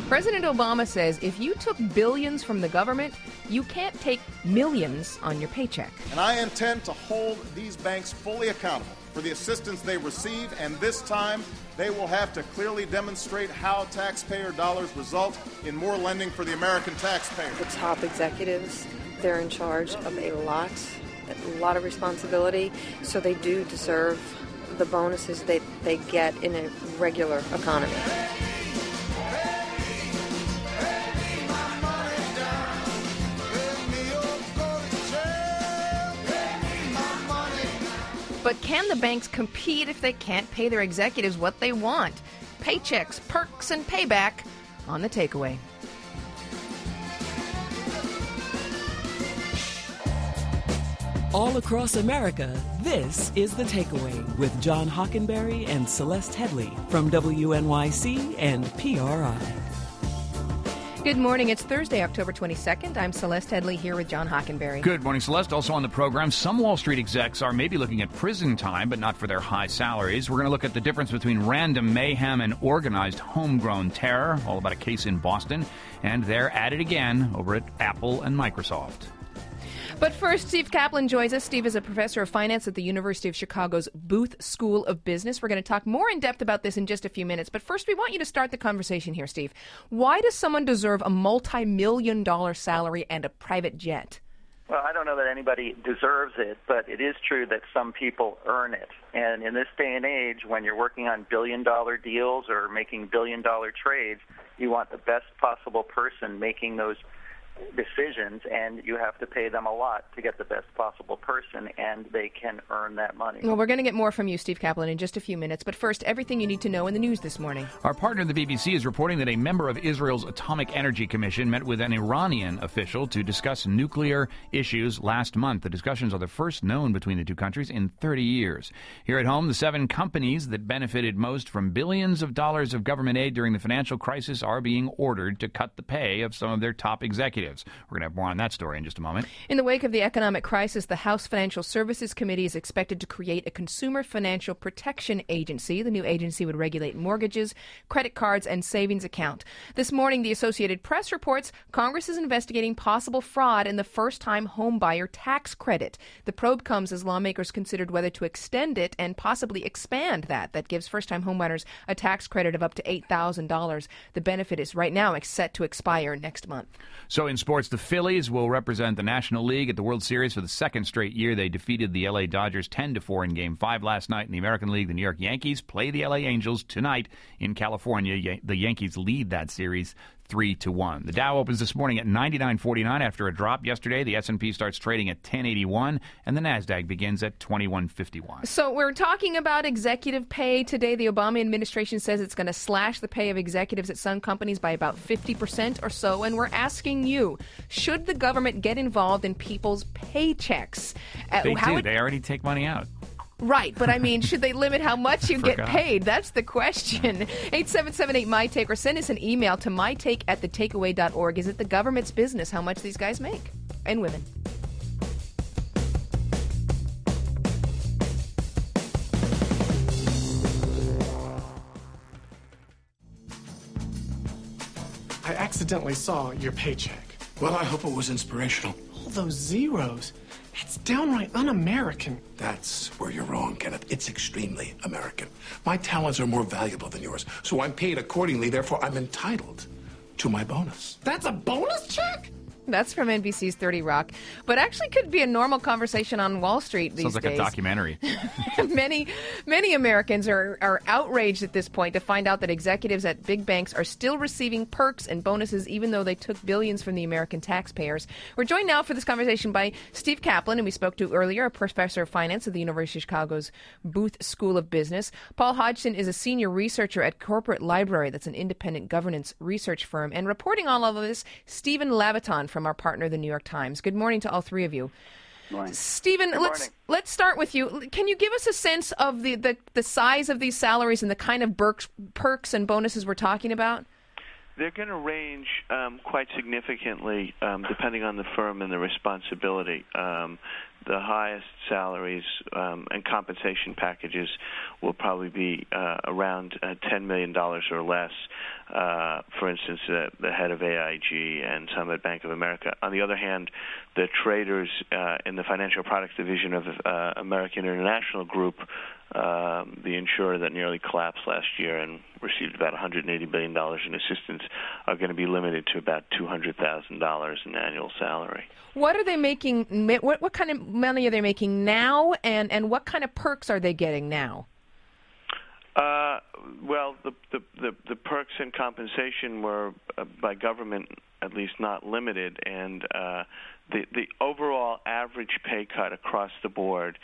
President Obama says if you took billions from the government, you can't take millions on your paycheck. And I intend to hold these banks fully accountable for the assistance they receive, and this time they will have to clearly demonstrate how taxpayer dollars result in more lending for the American taxpayer. The top executives, they're in charge of a lot of responsibility, so they do deserve the bonuses they get in a regular economy. But can the banks compete if they can't pay their executives what they want? Paychecks, perks, and payback on The Takeaway. All across America, this is The Takeaway with John Hockenberry and Celeste Headley from WNYC and PRI. Good morning. It's Thursday, October 22nd. I'm Celeste Headley here with John Hockenberry. Good morning, Celeste. Also on the program, some Wall Street execs are maybe looking at prison time, but not for their high salaries. We're going to look at the difference between random mayhem and organized homegrown terror, all about a case in Boston. And they're at it again over at Apple and Microsoft. But first, Steve Kaplan joins us. Steve is a professor of finance at the University of Chicago's Booth School of Business. We're going to talk more in depth about this in just a few minutes. But first, we want you to start the conversation here, Steve. Why does someone deserve a multi-million-dollar salary and a private jet? Well, I don't know that anybody deserves it, but it is true that some people earn it. And in this day and age, when you're working on billion-dollar deals or making billion-dollar trades, you want the best possible person making those decisions, and you have to pay them a lot to get the best possible person, and they can earn that money. Well, we're going to get more from you, Steve Kaplan, in just a few minutes. But first, everything you need to know in the news this morning. Our partner, the BBC, is reporting that a member of Israel's Atomic Energy Commission met with an Iranian official to discuss nuclear issues last month. The discussions are the first known between the two countries in 30 years. Here at home, the 7 companies that benefited most from billions of dollars of government aid during the financial crisis are being ordered to cut the pay of some of their top executives. We're going to have more on that story in just a moment. In the wake of the economic crisis, the House Financial Services Committee is expected to create a Consumer Financial Protection Agency. The new agency would regulate mortgages, credit cards, and savings account. This morning, the Associated Press reports Congress is investigating possible fraud in the first-time homebuyer tax credit. The probe comes as lawmakers considered whether to extend it and possibly expand that. That gives first-time homebuyers a tax credit of up to $8,000. The benefit is right now set to expire next month. So in sports, the Phillies will represent the National League at the World Series for the second straight year. They defeated the L.A. Dodgers 10-4 in Game 5 last night. In the American League, the New York Yankees play the L.A. Angels tonight in California. The Yankees lead that series 3-1. The Dow opens this morning at 99.49 after a drop yesterday. The S&P starts trading at 10.81, and the Nasdaq begins at 21.51. So we're talking about executive pay today. The Obama administration says it's going to slash the pay of executives at some companies by about 50% or so, and we're asking you, should the government get involved in people's paychecks? They do. They already take money out. Right, but I mean, should they limit how much you get paid? That's the question. 877-8MyTake, or send us an email to mytake@thetakeaway.org. Is it the government's business how much these guys make? And women. I accidentally saw your paycheck. Well, I hope it was inspirational. All those zeros. That's downright un-American. That's where you're wrong, Kenneth. It's extremely American. My talents are more valuable than yours, so I'm paid accordingly. Therefore, I'm entitled to my bonus. That's a bonus check? That's from NBC's 30 Rock, but actually could be a normal conversation on Wall Street these days. Sounds like a documentary. Many Americans are outraged at this point to find out that executives at big banks are still receiving perks and bonuses even though they took billions from the American taxpayers. We're joined now for this conversation by Steve Kaplan, who we spoke to earlier, a professor of finance at the University of Chicago's Booth School of Business. Paul Hodgson is a senior researcher at Corporate Library, that's an independent governance research firm. And reporting all of this, Stephen Labaton from our partner, the New York Times. Good morning to all three of you. Morning. Stephen, let's start with you. Can you give us a sense of the size of these salaries and the kind of perks and bonuses we're talking about? They're going to range quite significantly depending on the firm and the responsibility. The highest salaries and compensation packages will probably be around $10 million or less. For instance, the head of AIG and some at Bank of America. On the other hand, the traders in the financial products division of American International Group, the insurer that nearly collapsed last year and received about $180 billion in assistance, are going to be limited to about $200,000 in annual salary. What are they making? What kind of money are they making now, and what kind of perks are they getting now? Well, the perks and compensation were by government at least not limited, and the overall average pay cut across the board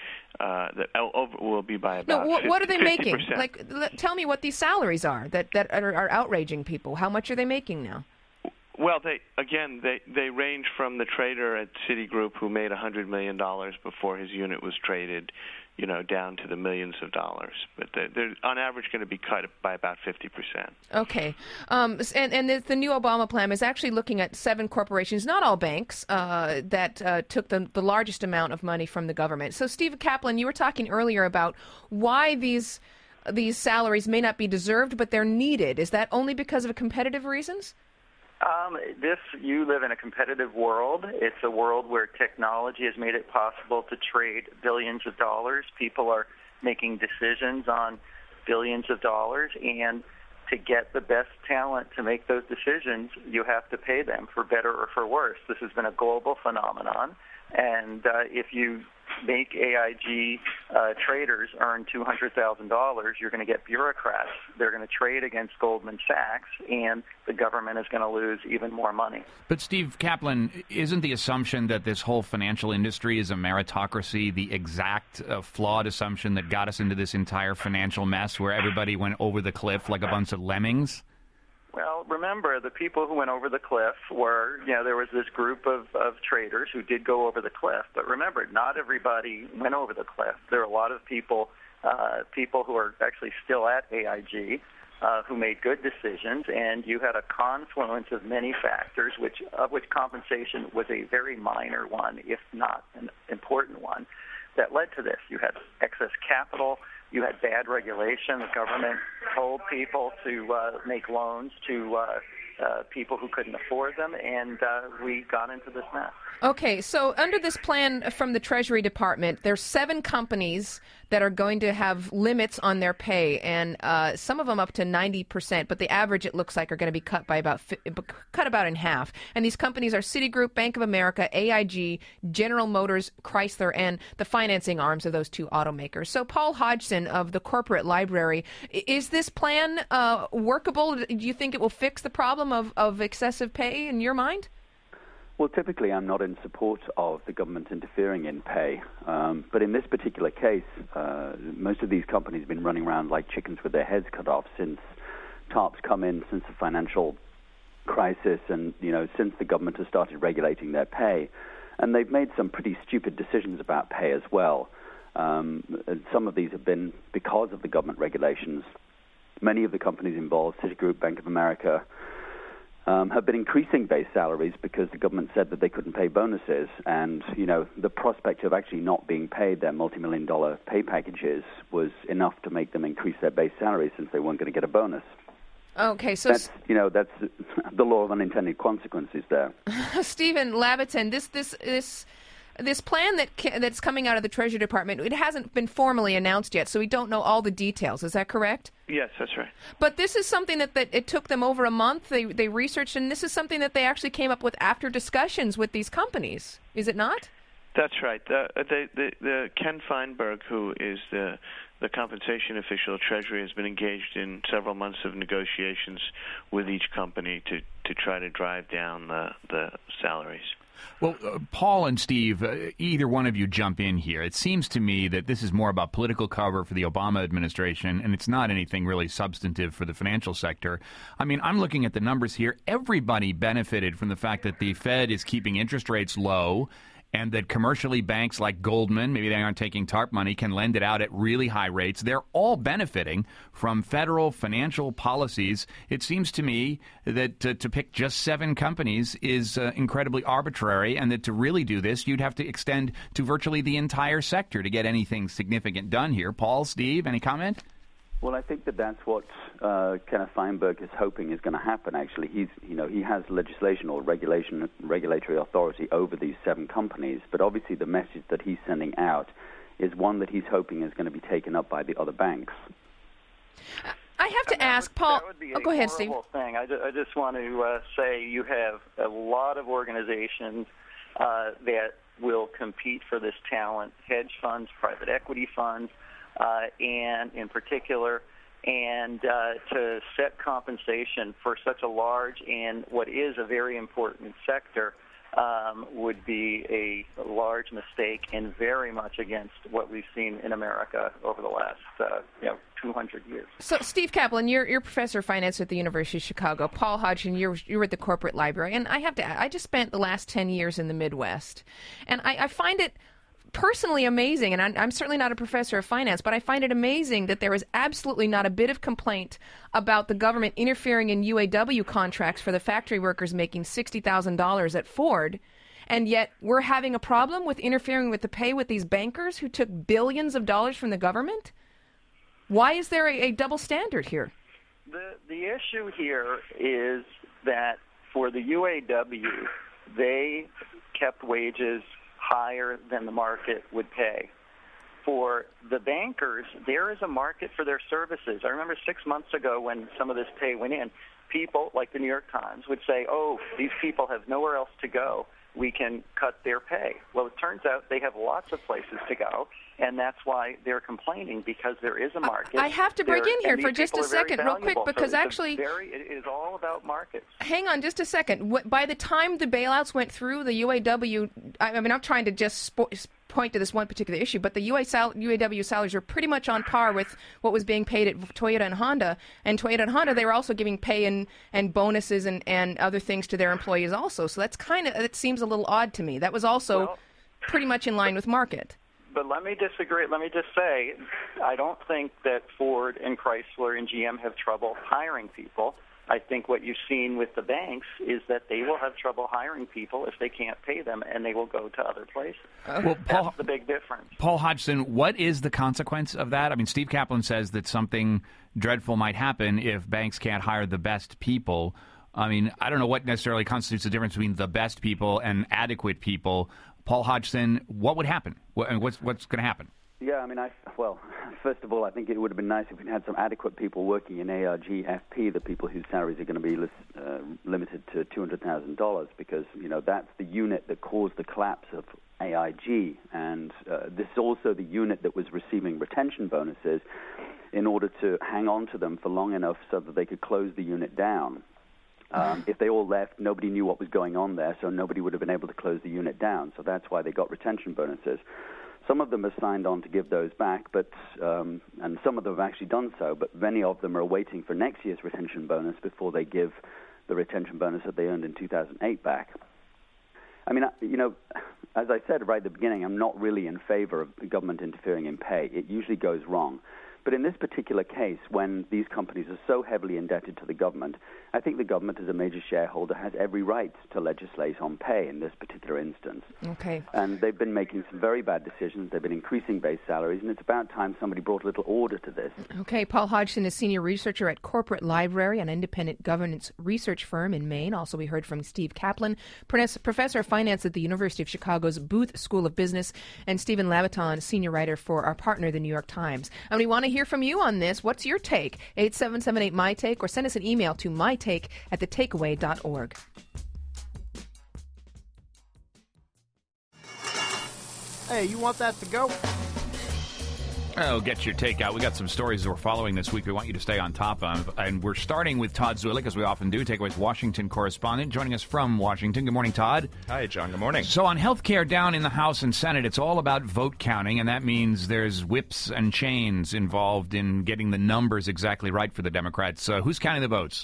will be by about what are they 50%. making? Like, tell me what these salaries are that are outraging people. How much are they making now? Well, they range from the trader at Citigroup who made $100 million before his unit was traded, down to the millions of dollars. But they're on average going to be cut by about 50%. Okay. And the new Obama plan is actually looking at 7 corporations, not all banks, that took the largest amount of money from the government. So, Steve Kaplan, you were talking earlier about why these salaries may not be deserved, but they're needed. Is that only because of competitive reasons? You live in a competitive world. It's a world where technology has made it possible to trade billions of dollars. People are making decisions on billions of dollars, and to get the best talent to make those decisions, you have to pay them for better or for worse. This has been a global phenomenon, and if you make AIG traders earn $200,000, you're going to get bureaucrats. They're going to trade against Goldman Sachs, and the government is going to lose even more money. But Steve Kaplan, isn't the assumption that this whole financial industry is a meritocracy the exact flawed assumption that got us into this entire financial mess where everybody went over the cliff like a bunch of lemmings? Well, remember, the people who went over the cliff were, there was this group of traders who did go over the cliff. But remember, not everybody went over the cliff. There are a lot of people who are actually still at AIG who made good decisions, and you had a confluence of many factors, of which compensation was a very minor one, if not an important one, that led to this. You had excess capital. You had bad regulation. The government told people to make loans to people who couldn't afford them, and we got into this mess. Okay, so under this plan from the Treasury Department, there's 7 companies that are going to have limits on their pay, and some of them up to 90%, but the average, it looks like, are going to be cut by about in half. And these companies are Citigroup, Bank of America, AIG, General Motors, Chrysler, and the financing arms of those 2 automakers. So Paul Hodgson of the Corporate Library, is this plan workable? Do you think it will fix the problem of excessive pay in your mind? Well, typically I'm not in support of the government interfering in pay, but in this particular case, most of these companies have been running around like chickens with their heads cut off since TARP's come in, since the financial crisis, and since the government has started regulating their pay, and they've made some pretty stupid decisions about pay as well. Some of these have been because of the government regulations. Many of the companies involved, Citigroup, Bank of America, have been increasing base salaries because the government said that they couldn't pay bonuses. And, the prospect of actually not being paid their multi-million-dollar pay packages was enough to make them increase their base salaries since they weren't going to get a bonus. Okay, so that's the law of unintended consequences there. Stephen Labaton, this plan that's coming out of the Treasury Department, it hasn't been formally announced yet, so we don't know all the details. Is that correct? Yes, that's right. But this is something that it took them over a month. They researched, and this is something that they actually came up with after discussions with these companies. Is it not? That's right. The Ken Feinberg, who is the compensation official at Treasury, has been engaged in several months of negotiations with each company to try to drive down the salaries. Well, Paul and Steve, either one of you jump in here. It seems to me that this is more about political cover for the Obama administration, and it's not anything really substantive for the financial sector. I mean, I'm looking at the numbers here. Everybody benefited from the fact that the Fed is keeping interest rates low, and that commercially banks like Goldman, maybe they aren't taking TARP money, can lend it out at really high rates. They're all benefiting from federal financial policies. It seems to me that to pick just 7 companies is incredibly arbitrary, and that to really do this, you'd have to extend to virtually the entire sector to get anything significant done here. Paul, Steve, any comment? Well, I think that's what Kenneth Feinberg is hoping is going to happen. Actually, he has legislation or regulatory authority over these 7 companies, but obviously the message that he's sending out is one that he's hoping is going to be taken up by the other banks. I have to ask, Paul. That would be go ahead, Steve. Thing. I just want to say you have a lot of organizations that will compete for this talent: hedge funds, private equity funds. And in particular, and to set compensation for such a large and what is a very important sector would be a large mistake and very much against what we've seen in America over the last 200 years. So, Steve Kaplan, you're professor of finance at the University of Chicago. Paul Hodgson, you're at the corporate library. And I have to add, I just spent the last 10 years in the Midwest. And I find it personally amazing, and I'm certainly not a professor of finance, but I find it amazing that there is absolutely not a bit of complaint about the government interfering in UAW contracts for the factory workers making $60,000 at Ford, and yet we're having a problem with interfering with the pay with these bankers who took billions of dollars from the government? Why is there a double standard here? The issue here is that for the UAW, they kept wages higher than the market would pay. For the bankers, there is a market for their services. I remember 6 months ago when some of this pay went in, people like the New York Times would say, oh, these people have nowhere else to go. We can cut their pay. Well, it turns out they have lots of places to go, and that's why they're complaining, because there is a market. I have to break in here for just a second, real quick, because so actually it is all about markets. Hang on just a second. By the time the bailouts went through, the UAW, I mean, I'm trying to just point to this one particular issue, but the UAW salaries were pretty much on par with what was being paid at Toyota and Honda. And Toyota and Honda, they were also giving pay and bonuses and other things to their employees also. So that's it seems a little odd to me. That was also pretty much in line with market. But let me disagree. Let me just say, I don't think that Ford and Chrysler and GM have trouble hiring people. I think what you've seen with the banks is that they will have trouble hiring people if they can't pay them, and they will go to other places. Well, Paul, that's the big difference. Paul Hodgson, what is the consequence of that? I mean, Steve Kaplan says that something dreadful might happen if banks can't hire the best people. I mean, I don't know what necessarily constitutes the difference between the best people and adequate people. Paul Hodgson, what would happen? What's going to happen? Yeah, I mean, first of all, I think it would have been nice if we had some adequate people working in ARG-FP, the people whose salaries are going to be limited to $200,000, because, that's the unit that caused the collapse of AIG, and this is also the unit that was receiving retention bonuses in order to hang on to them for long enough so that they could close the unit down. If they all left, nobody knew what was going on there, so nobody would have been able to close the unit down. So that's why they got retention bonuses. Some of them have signed on to give those back, and some of them have actually done so, but many of them are waiting for next year's retention bonus before they give the retention bonus that they earned in 2008 back. I mean, as I said right at the beginning, I'm not really in favor of the government interfering in pay. It usually goes wrong. But in this particular case, when these companies are so heavily indebted to the government, I think the government, as a major shareholder, has every right to legislate on pay in this particular instance. Okay. And they've been making some very bad decisions. They've been increasing base salaries, and it's about time somebody brought a little order to this. Okay. Paul Hodgson is senior researcher at Corporate Library, an independent governance research firm in Maine. Also, we heard from Steve Kaplan, professor of finance at the University of Chicago's Booth School of Business, and Stephen Labaton, senior writer for our partner, the New York Times. And we want to hear from you on this. What's your take? 877-8-MY-TAKE, or send us an email to mytake@thetakeaway.org. Hey, you want that to go? Oh, get your take out. We got some stories that we're following this week we want you to stay on top of. And we're starting with Todd Zulik, as we often do, Takeaway's Washington correspondent, joining us from Washington. Good morning, Todd. Hi, John. Good morning. So on health care down in the House and Senate, it's all about vote counting, and that means there's whips and chains involved in getting the numbers exactly right for the Democrats. Who's counting the votes?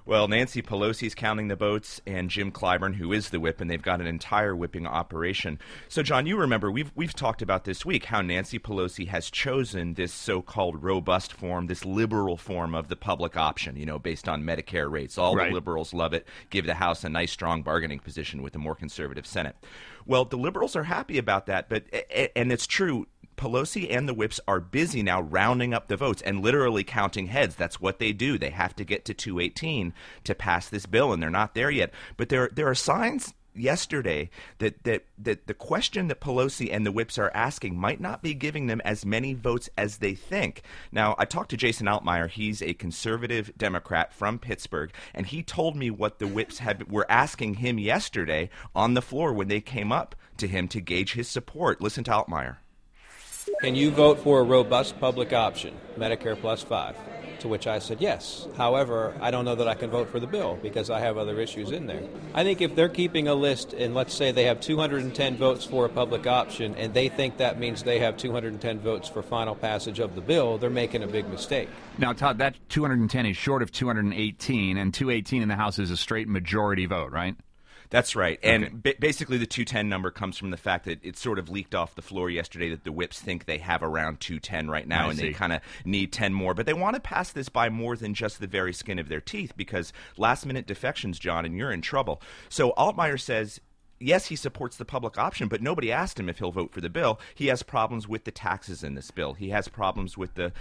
Well, Nancy Pelosi's counting the votes, and Jim Clyburn, who is the whip, and they've got an entire whipping operation. So, John, you remember we've talked about this week how Nancy Pelosi has chosen this so-called robust form, this liberal form of the public option, based on Medicare rates. All the liberals love it, give the House a nice, strong bargaining position with a more conservative Senate. Well, the liberals are happy about that, and it's true. Pelosi and the whips are busy now rounding up the votes and literally counting heads. That's what they do. They have to get to 218 to pass this bill, and they're not there yet. But there are signs yesterday that the question that Pelosi and the whips are asking might not be giving them as many votes as they think. Now, I talked to Jason Altmaier. He's a conservative Democrat from Pittsburgh, and he told me what the whips were asking him yesterday on the floor when they came up to him to gauge his support. Listen to Altmaier. Can you vote for a robust public option, Medicare plus 5? To which I said yes. However, I don't know that I can vote for the bill because I have other issues in there. I think if they're keeping a list and let's say they have 210 votes for a public option and they think that means they have 210 votes for final passage of the bill, they're making a big mistake. Now, Todd, that 210 is short of 218, and 218 in the House is a straight majority vote, right? That's right. And basically the 210 number comes from the fact that it sort of leaked off the floor yesterday that the whips think they have around 210 right now, and they kind of need 10 more. But they want to pass this by more than just the very skin of their teeth because last-minute defections, John, and you're in trouble. So Altmaier says, yes, he supports the public option, but nobody asked him if he'll vote for the bill. He has problems with the taxes in this bill. He has problems with the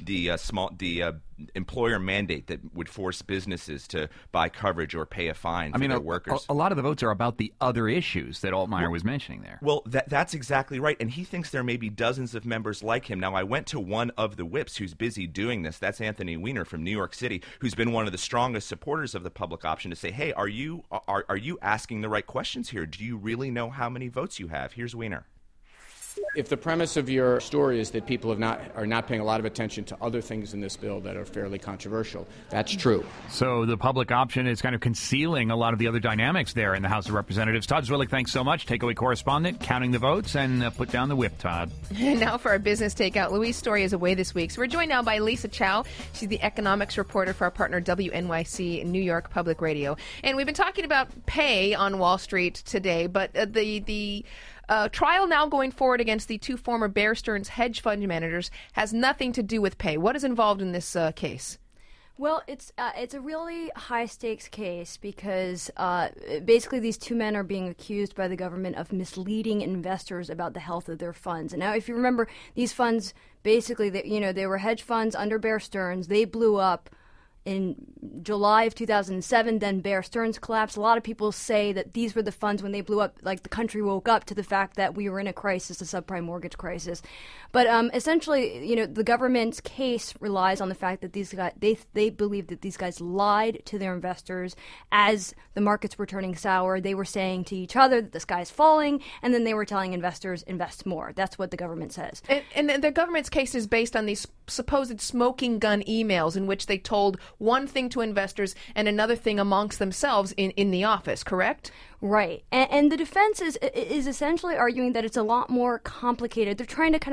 employer mandate that would force businesses to buy coverage or pay a fine for their workers. A lot of the votes are about the other issues that Altmaier was mentioning there. Well, that's exactly right, and he thinks there may be dozens of members like him. Now, I went to one of the whips who's busy doing this. That's Anthony Weiner from New York City, who's been one of the strongest supporters of the public option, to say, hey, are you asking the right questions here? Do you really know how many votes you have? Here's Weiner. If the premise of your story is that people are not paying a lot of attention to other things in this bill that are fairly controversial, that's true. So the public option is kind of concealing a lot of the other dynamics there in the House of Representatives. Todd Zwillich, thanks so much. Takeaway correspondent, counting the votes, and put down the whip, Todd. And now for our business takeout. Louise Story is away this week, so we're joined now by Lisa Chow. She's the economics reporter for our partner WNYC New York Public Radio. And we've been talking about pay on Wall Street today, but the trial now going forward against the two former Bear Stearns hedge fund managers has nothing to do with pay. What is involved in this case? Well, it's a really high-stakes case because basically these two men are being accused by the government of misleading investors about the health of their funds. And now, if you remember, these funds basically, they were hedge funds under Bear Stearns. They blew up in July of 2007, then Bear Stearns collapsed. A lot of people say that these were the funds when they blew up, like the country woke up to the fact that we were in a crisis, a subprime mortgage crisis. But essentially, the government's case relies on the fact that these guys, they believe that these guys lied to their investors as the markets were turning sour. They were saying to each other that the sky's falling, and then they were telling investors, invest more. That's what the government says. And the government's case is based on these supposed smoking gun emails in which they told one thing to investors and another thing amongst themselves in the office, correct? Right. And the defense is essentially arguing that it's a lot more complicated. They're trying to kind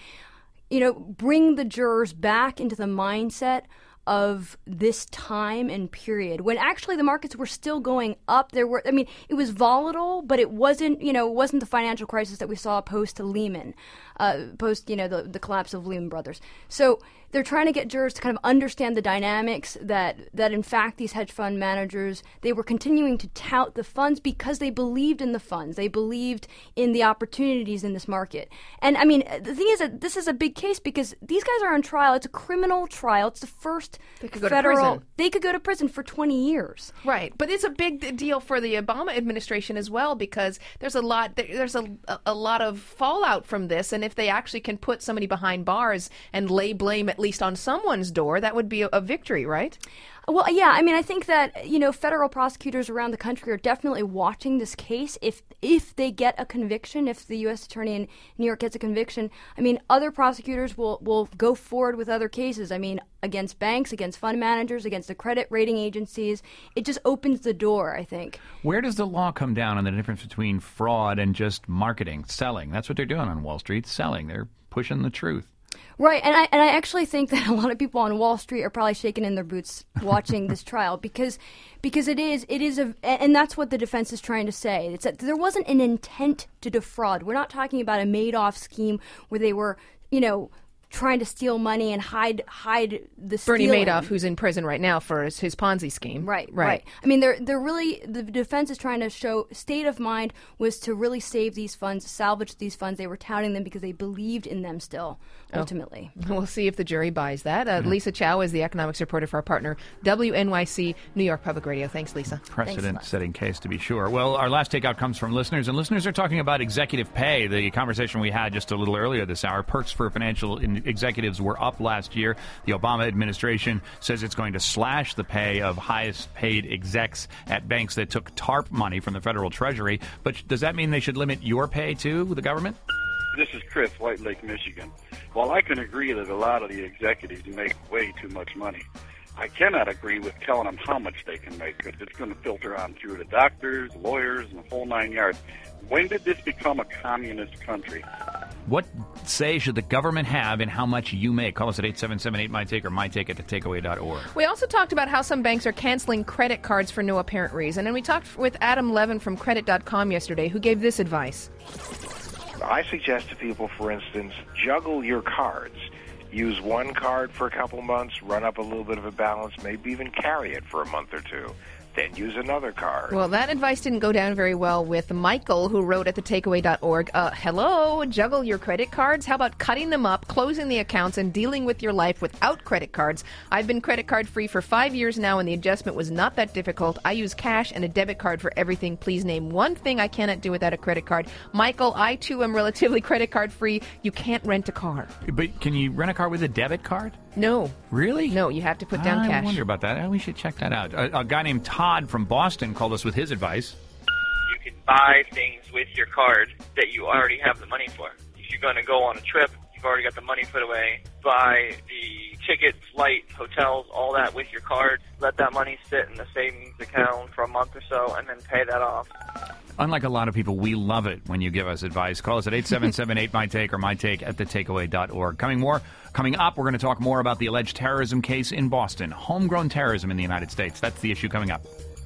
of bring the jurors back into the mindset of this time and period when actually the markets were still going up. It was volatile, but it wasn't the financial crisis that we saw post Lehman, the collapse of Lehman Brothers. So they're trying to get jurors to kind of understand the dynamics that in fact these hedge fund managers, they were continuing to tout the funds because they believed in the funds. They believed in the opportunities in this market. And the thing is that this is a big case because these guys are on trial. It's a criminal trial. It's the first they could go to prison. They could go to prison for 20 years. Right. But it's a big deal for the Obama administration as well because there's a lot of fallout from this, and if they actually can put somebody behind bars and lay blame at least on someone's door, that would be a victory, right? Well, yeah. I think that, federal prosecutors around the country are definitely watching this case. If they get a conviction, if the U.S. attorney in New York gets a conviction, other prosecutors will go forward with other cases. Against banks, against fund managers, against the credit rating agencies. It just opens the door, I think. Where does the law come down on the difference between fraud and just marketing, selling? That's what they're doing on Wall Street, selling. They're pushing the truth. Right, and I actually think that a lot of people on Wall Street are probably shaking in their boots watching this trial because it is and that's what the defense is trying to say. It's that there wasn't an intent to defraud. We're not talking about a Madoff scheme where they were, trying to steal money and hide the stealing. Bernie Madoff, who's in prison right now for his Ponzi scheme. Right. I mean, they're really, the defense is trying to show state of mind was to really save these funds, salvage these funds. They were touting them because they believed in them still, ultimately. We'll see if the jury buys that. Lisa Chow is the economics reporter for our partner, WNYC New York Public Radio. Thanks, Lisa. Precedent-setting case, to be sure. Well, our last takeout comes from listeners, and listeners are talking about executive pay. The conversation we had just a little earlier this hour, perks for financial executives were up last year. The Obama administration says it's going to slash the pay of highest paid execs at banks that took TARP money from the federal treasury. But does that mean they should limit your pay to the government? This is Chris, White Lake, Michigan. While I can agree that a lot of the executives make way too much money, I cannot agree with telling them how much they can make, because it's going to filter on through the doctors, lawyers, and the whole 9 yards. When did this become a communist country? What say should the government have in how much you make? Call us at 877-8MyTake or mytake at thetakeaway.org. We also talked about how some banks are canceling credit cards for no apparent reason. And we talked with Adam Levin from Credit.com yesterday, who gave this advice. I suggest to people, for instance, juggle your cards. Use one card for a couple months, run up a little bit of a balance, maybe even carry it for a month or two. Then use another card. Well, that advice didn't go down very well with Michael, who wrote at thetakeaway.org, hello, juggle your credit cards? How about cutting them up, closing the accounts, and dealing with your life without credit cards? I've been credit card free for 5 years now, and the adjustment was not that difficult. I use cash and a debit card for everything. Please name one thing I cannot do without a credit card. Michael, I too am relatively credit card free. You can't rent a car. But can you rent a car with a debit card? No. Really? No, you have to put down cash. I wonder about that. We should check that out. A guy named Todd from Boston called us with his advice. You can buy things with your card that you already have the money for. If you're going to go on a trip, you've already got the money put away. Buy the ticket, flight, hotels, all that with your card. Let that money sit in the savings account for a month or so and then pay that off. Unlike a lot of people, we love it when you give us advice. Call us at 877-8MyTake or mytake at thetakeaway.org. Coming up, we're going to talk more about the alleged terrorism case in Boston. Homegrown terrorism in the United States. That's the issue coming up.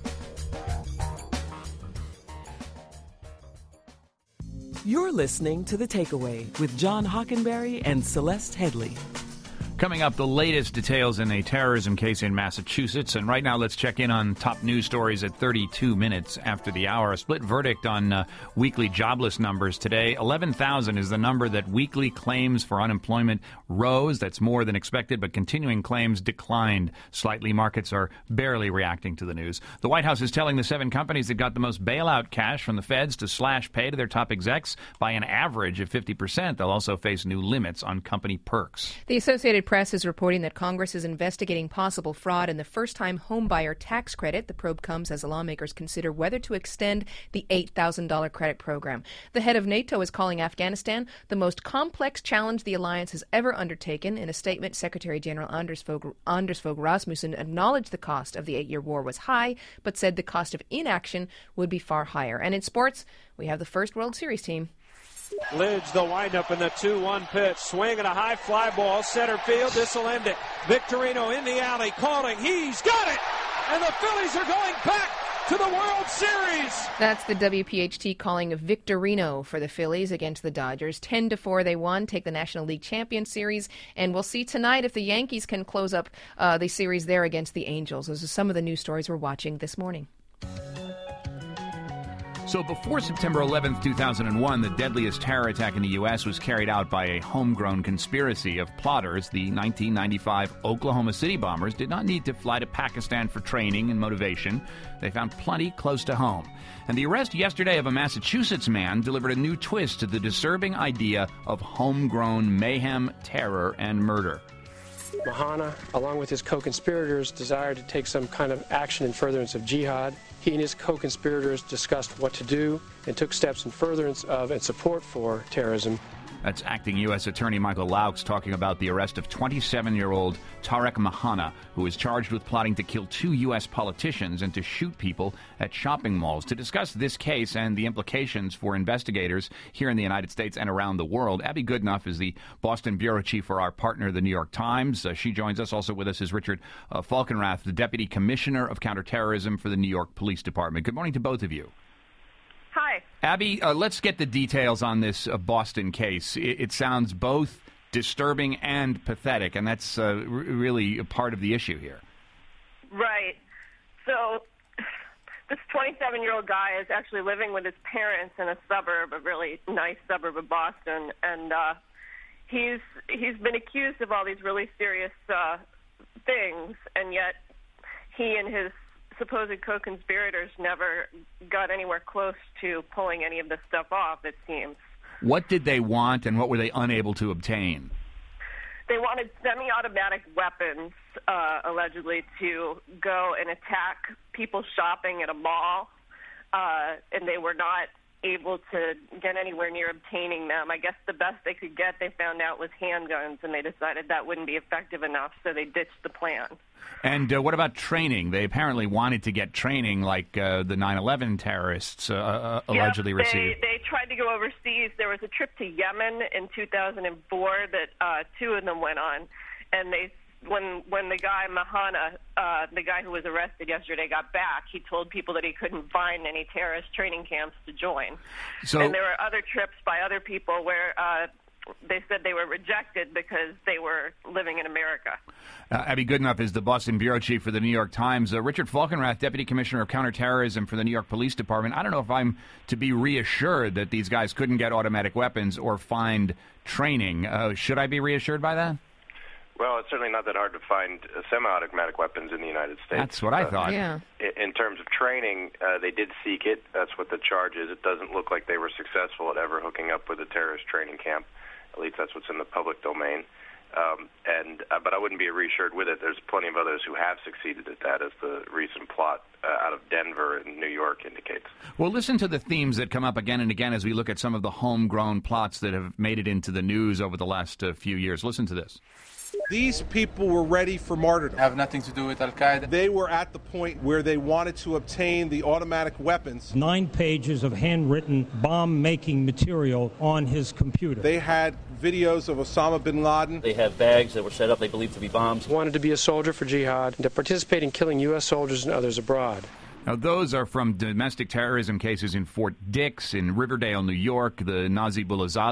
You're listening to The Takeaway with John Hockenberry and Celeste Headley. Coming up, the latest details in a terrorism case in Massachusetts. And right now, let's check in on top news stories at 32 minutes after the hour. A split verdict on weekly jobless numbers today. 11,000 is the number that weekly claims for unemployment rose. That's more than expected, but continuing claims declined slightly. Markets are barely reacting to the news. The White House is telling the 7 companies that got the most bailout cash from the feds to slash pay to their top execs by an average of 50%. They'll also face new limits on company perks. The Associated Press is reporting that Congress is investigating possible fraud in the first-time homebuyer tax credit. The probe comes as the lawmakers consider whether to extend the $8,000 credit program. The head of NATO is calling Afghanistan the most complex challenge the alliance has ever undertaken. In a statement, Secretary General Anders Fogh Rasmussen acknowledged the cost of the 8-year war was high, but said the cost of inaction would be far higher. And in sports, we have the first World Series team. Lidge, the windup in the 2-1 pitch. Swing and a high fly ball. Center field. This will end it. Victorino in the alley calling. He's got it! And the Phillies are going back to the World Series. That's the WPHT calling Victorino for the Phillies against the Dodgers. 10-4 they won, take the National League Champion Series. And we'll see tonight if the Yankees can close up the series there against the Angels. Those are some of the news stories we're watching this morning. So before September 11th, 2001, the deadliest terror attack in the U.S. was carried out by a homegrown conspiracy of plotters. The 1995 Oklahoma City bombers did not need to fly to Pakistan for training and motivation. They found plenty close to home. And the arrest yesterday of a Massachusetts man delivered a new twist to the disturbing idea of homegrown mayhem, terror, and murder. Mahana, along with his co-conspirators, desired to take some kind of action in furtherance of jihad. He and his co-conspirators discussed what to do and took steps in furtherance of and support for terrorism. That's acting U.S. Attorney Michael Laux talking about the arrest of 27-year-old Tarek Mahana, who is charged with plotting to kill 2 U.S. politicians and to shoot people at shopping malls. To discuss this case and the implications for investigators here in the United States and around the world, Abby Goodenough is the Boston bureau chief for our partner, the New York Times. She joins us. Also with us is Richard Falkenrath, the Deputy Commissioner of Counterterrorism for the New York Police Department. Good morning to both of you. Hi. Abby, let's get the details on this Boston case. It sounds both disturbing and pathetic, and that's really a part of the issue here. Right. So this 27-year-old guy is actually living with his parents in a suburb, a really nice suburb of Boston, and he's been accused of all these really serious things, and yet he and his supposed co-conspirators never got anywhere close to pulling any of this stuff off, it seems. What did they want, and what were they unable to obtain? They wanted semi-automatic weapons, allegedly, to go and attack people shopping at a mall, and they were not able to get anywhere near obtaining them. I guess the best they could get, they found out, was handguns, and they decided that wouldn't be effective enough, so they ditched the plan. And what about training? They apparently wanted to get training like the 9/11 terrorists allegedly received. They tried to go overseas. There was a trip to Yemen in 2004 that 2 of them went on, and when the guy Mahana, the guy who was arrested yesterday, got back, he told people that he couldn't find any terrorist training camps to join. And there were other trips by other people where they said they were rejected because they were living in America. Abby Goodenough is the Boston bureau chief for the New York Times. Richard Falkenrath, Deputy Commissioner of Counterterrorism for the New York Police Department. I don't know if I'm to be reassured that these guys couldn't get automatic weapons or find training. Should I be reassured by that? Well, it's certainly not that hard to find semi-automatic weapons in the United States. That's what I thought. Yeah. In terms of training, they did seek it. That's what the charge is. It doesn't look like they were successful at ever hooking up with a terrorist training camp. At least that's what's in the public domain. But I wouldn't be reassured with it. There's plenty of others who have succeeded at that, as the recent plot out of Denver and New York indicates. Well, listen to the themes that come up again and again as we look at some of the homegrown plots that have made it into the news over the last few years. Listen to this. These people were ready for martyrdom. Have nothing to do with Al-Qaeda. They were at the point where they wanted to obtain the automatic weapons. 9 pages of handwritten bomb-making material on his computer. They had videos of Osama bin Laden. They have bags that were set up they believed to be bombs. Wanted to be a soldier for jihad and to participate in killing U.S. soldiers and others abroad. Now, those are from domestic terrorism cases in Fort Dix, in Riverdale, New York, the Najib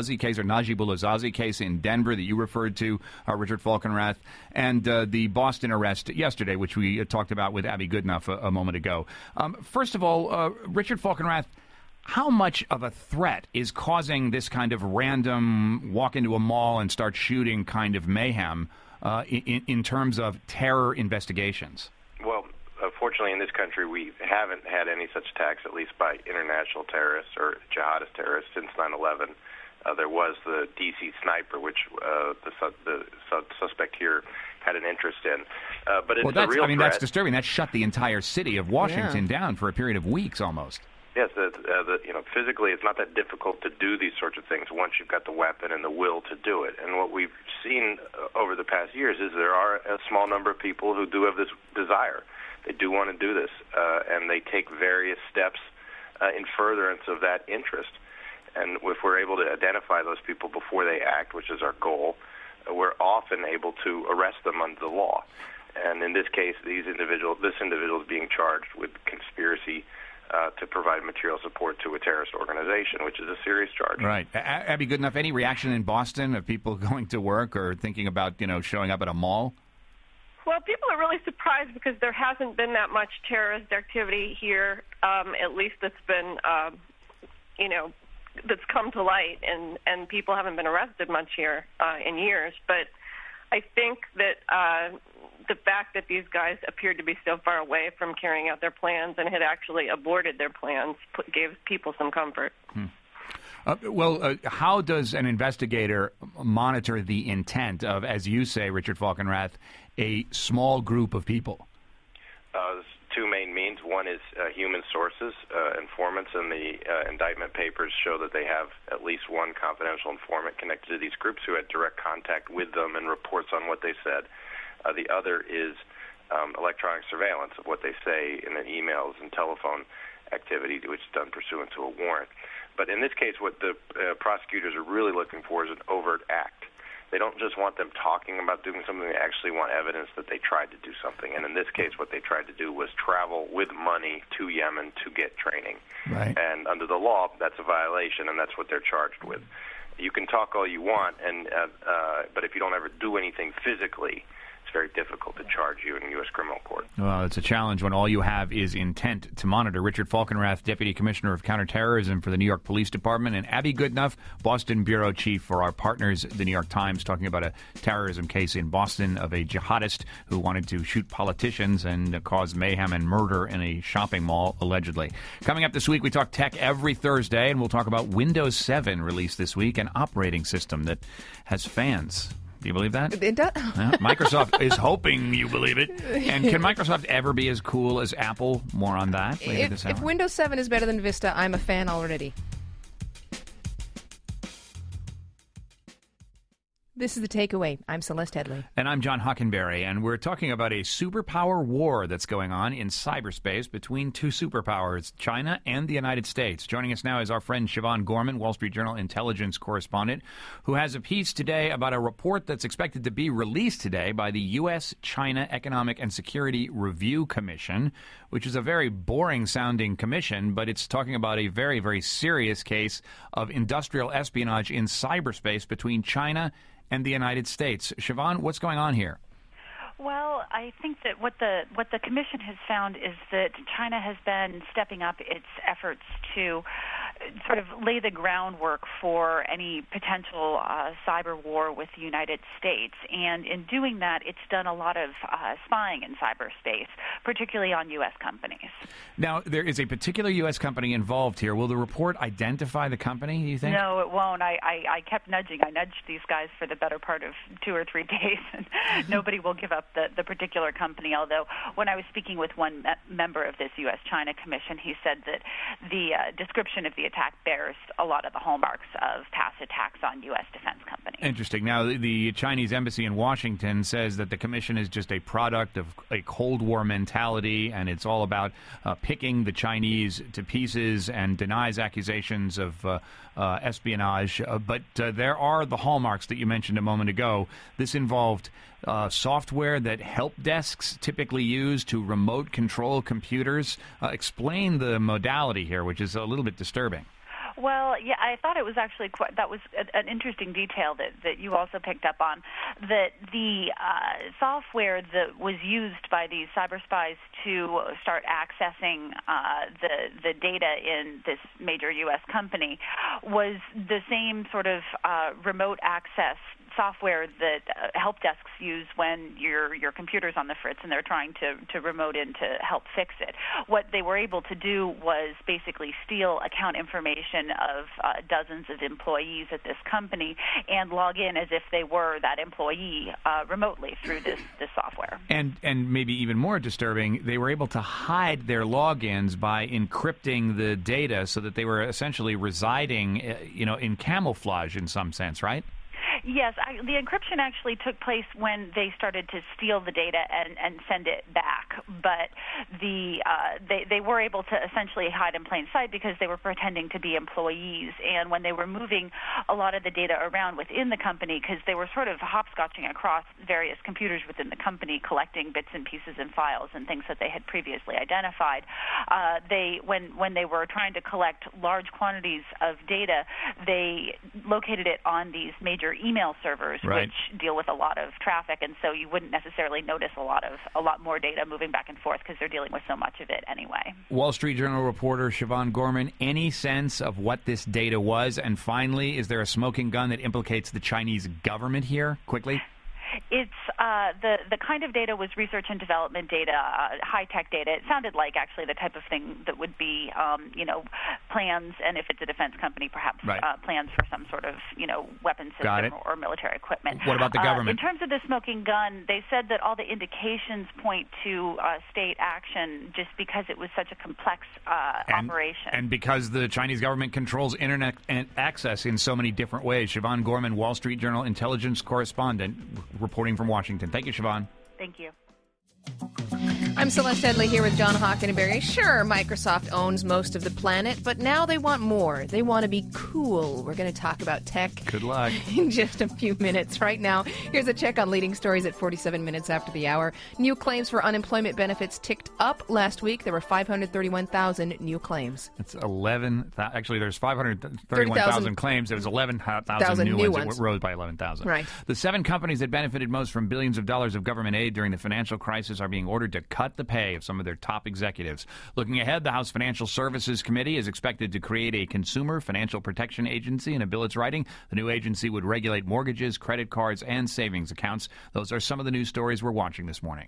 Bouazizi case in Denver that you referred to, Richard Falkenrath, and the Boston arrest yesterday, which we talked about with Abby Goodenough a moment ago. First of all, Richard Falkenrath, how much of a threat is causing this kind of random walk into a mall and start shooting kind of mayhem in terms of terror investigations? Well, fortunately, in this country, we haven't had any such attacks, at least by international terrorists or jihadist terrorists, since 9/11. There was the D.C. sniper, which the suspect here had an interest in. But it's a real threat. That's disturbing. That shut the entire city of Washington down for a period of weeks almost. Yes, physically it's not that difficult to do these sorts of things once you've got the weapon and the will to do it. And what we've seen over the past years is there are a small number of people who do have this desire. They do want to do this, and they take various steps in furtherance of that interest. And if we're able to identify those people before they act, which is our goal, we're often able to arrest them under the law. And in this case, this individual is being charged with conspiracy to provide material support to a terrorist organization, which is a serious charge. Right. Abby Goodenough, any reaction in Boston of people going to work or thinking about, showing up at a mall? Well, people are really surprised because there hasn't been that much terrorist activity here, at least that's been, that's come to light, and people haven't been arrested much here in years. But I think that the fact that these guys appeared to be so far away from carrying out their plans and had actually aborted their plans gave people some comfort. How does an investigator monitor the intent of, as you say, Richard Falkenrath, a small group of people? two main means. One is human sources, informants, and the indictment papers show that they have at least one confidential informant connected to these groups who had direct contact with them and reports on what they said. The other is electronic surveillance of what they say in their emails and telephone activity, which is done pursuant to a warrant. But in this case, what the prosecutors are really looking for is an overt act. They don't just want them talking about doing something. They actually want evidence that they tried to do something. And in this case, what they tried to do was travel with money to Yemen to get training. Right. And under the law, that's a violation, and that's what they're charged with. You can talk all you want, but if you don't ever do anything physically, it's very difficult to charge you in U.S. criminal court. Well, it's a challenge when all you have is intent to monitor. Richard Falkenrath, Deputy Commissioner of Counterterrorism for the New York Police Department, and Abby Goodenough, Boston Bureau Chief for our partners, the New York Times, talking about a terrorism case in Boston of a jihadist who wanted to shoot politicians and cause mayhem and murder in a shopping mall, allegedly. Coming up this week, we talk tech every Thursday, and we'll talk about Windows 7 released this week, an operating system that has fans. Do you believe that? It does. Yeah, Microsoft is hoping you believe it. And can Microsoft ever be as cool as Apple? More on that later this hour. If Windows 7 is better than Vista, I'm a fan already. This is The Takeaway. I'm Celeste Headley. And I'm John Hockenberry, and we're talking about a superpower war that's going on in cyberspace between two superpowers, China and the United States. Joining us now is our friend Siobhan Gorman, Wall Street Journal intelligence correspondent, who has a piece today about a report that's expected to be released today by the U.S.-China Economic and Security Review Commission, which is a very boring-sounding commission, but it's talking about a very, very serious case of industrial espionage in cyberspace between China and the United States. Siobhan, what's going on here? Well, I think that what the commission has found is that China has been stepping up its efforts to sort of lay the groundwork for any potential cyber war with the United States. And in doing that, it's done a lot of spying in cyberspace, particularly on U.S. companies. Now, there is a particular U.S. company involved here. Will the report identify the company, do you think? No, it won't. I kept nudging. I nudged these guys for the better part of 2 or 3 days, and nobody will give up the particular company, although when I was speaking with one member of this U.S.-China Commission, he said that the description of the attack bears a lot of the hallmarks of past attacks on U.S. defense companies. Interesting. Now, the Chinese embassy in Washington says that the commission is just a product of a Cold War mentality, and it's all about picking the Chinese to pieces and denies accusations of espionage. But there are the hallmarks that you mentioned a moment ago. This involved software that help desks typically use to remote control computers. Explain the modality here, which is a little bit disturbing. Well, yeah, I thought it was actually that was an interesting detail that you also picked up on, that the software that was used by these cyber spies to start accessing the data in this major U.S. company was the same sort of remote access software that help desks use when your computer's on the fritz and they're trying to remote in to help fix it. What they were able to do was basically steal account information of dozens of employees at this company and log in as if they were that employee remotely through this software. And maybe even more disturbing, they were able to hide their logins by encrypting the data so that they were essentially residing, in camouflage in some sense, right? Yes, the encryption actually took place when they started to steal the data and send it back. But they were able to essentially hide in plain sight because they were pretending to be employees. And when they were moving a lot of the data around within the company, because they were sort of hopscotching across various computers within the company, collecting bits and pieces and files and things that they had previously identified, when they were trying to collect large quantities of data, they located it on these major email servers, right, which deal with a lot of traffic, and so you wouldn't necessarily notice a lot more data moving back and forth because they're dealing with so much of it anyway. Wall Street Journal reporter Siobhan Gorman, any sense of what this data was? And finally, is there a smoking gun that implicates the Chinese government here? Quickly. It's The kind of data was research and development data, high-tech data. It sounded like actually the type of thing that would be, plans, and if it's a defense company, perhaps plans for some sort of, weapon system or military equipment. What about the government? In terms of the smoking gun, they said that all the indications point to state action just because it was such a complex operation. And because the Chinese government controls Internet access in so many different ways. Siobhan Gorman, Wall Street Journal intelligence correspondent, reporting from Washington. Thank you, Siobhan. Thank you. I'm Celeste Headley here with John Hockenberry. Sure, Microsoft owns most of the planet, but now they want more. They want to be cool. We're going to talk about tech. Good luck. In just a few minutes. Right now, here's a check on leading stories at 47 minutes after the hour. New claims for unemployment benefits ticked up last week. There were 531,000 new claims. It's 11. Actually, there's 531,000 claims. There was 11,000 new ones. It rose by 11,000. Right. The 7 companies that benefited most from billions of dollars of government aid during the financial crisis are being ordered to cut the pay of some of their top executives. Looking ahead, the House Financial Services Committee is expected to create a consumer financial protection agency in a bill it's writing. The new agency would regulate mortgages, credit cards, and savings accounts. Those are some of the news stories we're watching this morning.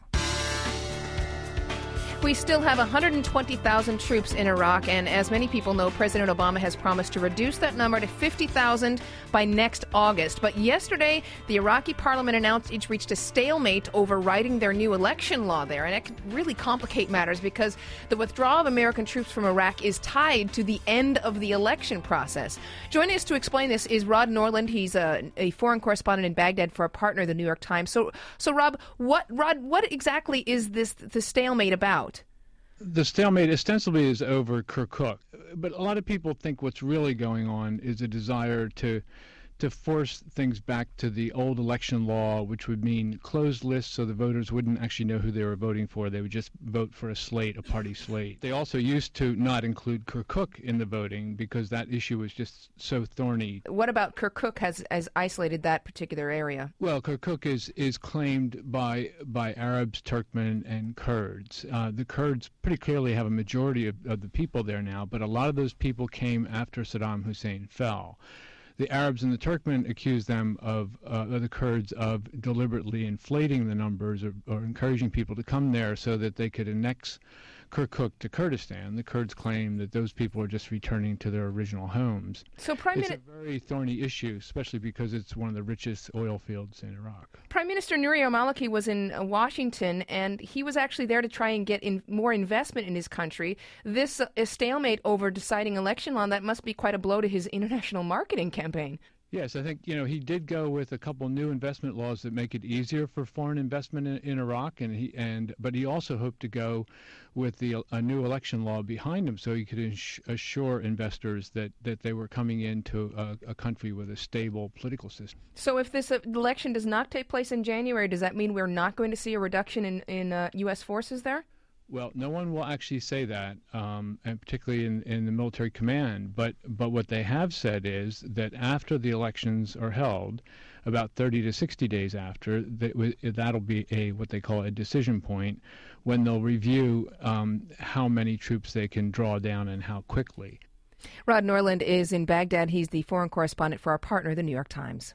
We still have 120,000 troops in Iraq, and as many people know, President Obama has promised to reduce that number to 50,000 by next August. But yesterday, the Iraqi parliament announced it's reached a stalemate over writing their new election law there, and it could really complicate matters because the withdrawal of American troops from Iraq is tied to the end of the election process. Joining us to explain this is Rod Norland. He's a foreign correspondent in Baghdad for a partner, the New York Times. So Rod, what exactly is the stalemate about? The stalemate ostensibly is over Kirkuk, but a lot of people think what's really going on is a desire to force things back to the old election law, which would mean closed lists so the voters wouldn't actually know who they were voting for. They would just vote for a party slate. They also used to not include Kirkuk in the voting because that issue was just so thorny. What about Kirkuk has isolated that particular area? Well, Kirkuk is claimed by Arabs, Turkmen, and Kurds. The Kurds pretty clearly have a majority of the people there now, but a lot of those people came after Saddam Hussein fell. The Arabs and the Turkmen accuse them of the Kurds of deliberately inflating the numbers or encouraging people to come there so that they could annex Kirkuk to Kurdistan. The Kurds claim that those people are just returning to their original homes. So it's a very thorny issue, especially because it's one of the richest oil fields in Iraq. Prime Minister Nouri al-Maliki was in Washington, and he was actually there to try and get more investment in his country. This stalemate over deciding election law, that must be quite a blow to his international marketing campaign. Yes, I think, he did go with a couple new investment laws that make it easier for foreign investment in Iraq, but he also hoped to go with a new election law behind him so he could assure investors that they were coming into a country with a stable political system. So if this election does not take place in January, does that mean we're not going to see a reduction in U.S. forces there? Well, no one will actually say that, and particularly in the military command. But what they have said is that after the elections are held, about 30 to 60 days after, that'll be what they call a decision point, when they'll review how many troops they can draw down and how quickly. Rod Norland is in Baghdad. He's the foreign correspondent for our partner, the New York Times.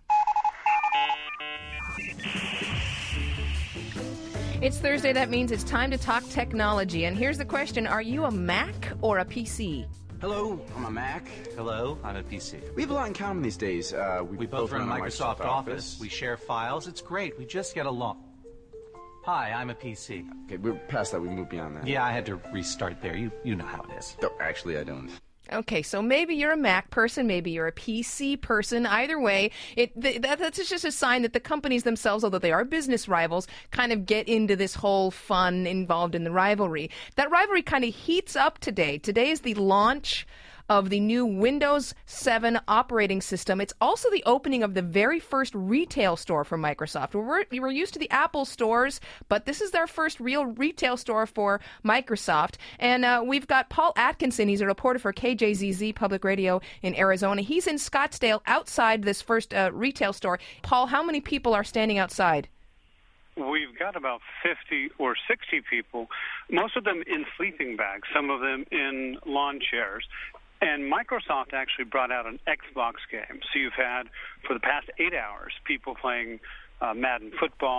It's Thursday. That means it's time to talk technology. And here's the question. Are you a Mac or a PC? Hello, I'm a Mac. Hello, I'm a PC. We have a lot in common these days. We both run Microsoft Office. We share files. It's great. We just get along. Hi, I'm a PC. Okay, we're past that. We moved beyond that. Yeah, I had to restart there. You know how it is. No, actually, I don't. Okay, so maybe you're a Mac person, maybe you're a PC person. Either way, that's just a sign that the companies themselves, although they are business rivals, kind of get into this whole fun involved in the rivalry. That rivalry kind of heats up today. Today is the launch of the new Windows 7 operating system. It's also the opening of the very first retail store for Microsoft. We're used to the Apple stores, but this is their first real retail store for Microsoft. And we've got Paul Atkinson. He's a reporter for KJZZ Public Radio in Arizona. He's in Scottsdale outside this first retail store. Paul, how many people are standing outside? We've got about 50 or 60 people, most of them in sleeping bags, some of them in lawn chairs. And Microsoft actually brought out an Xbox game. So you've had, for the past 8 hours, people playing Madden football,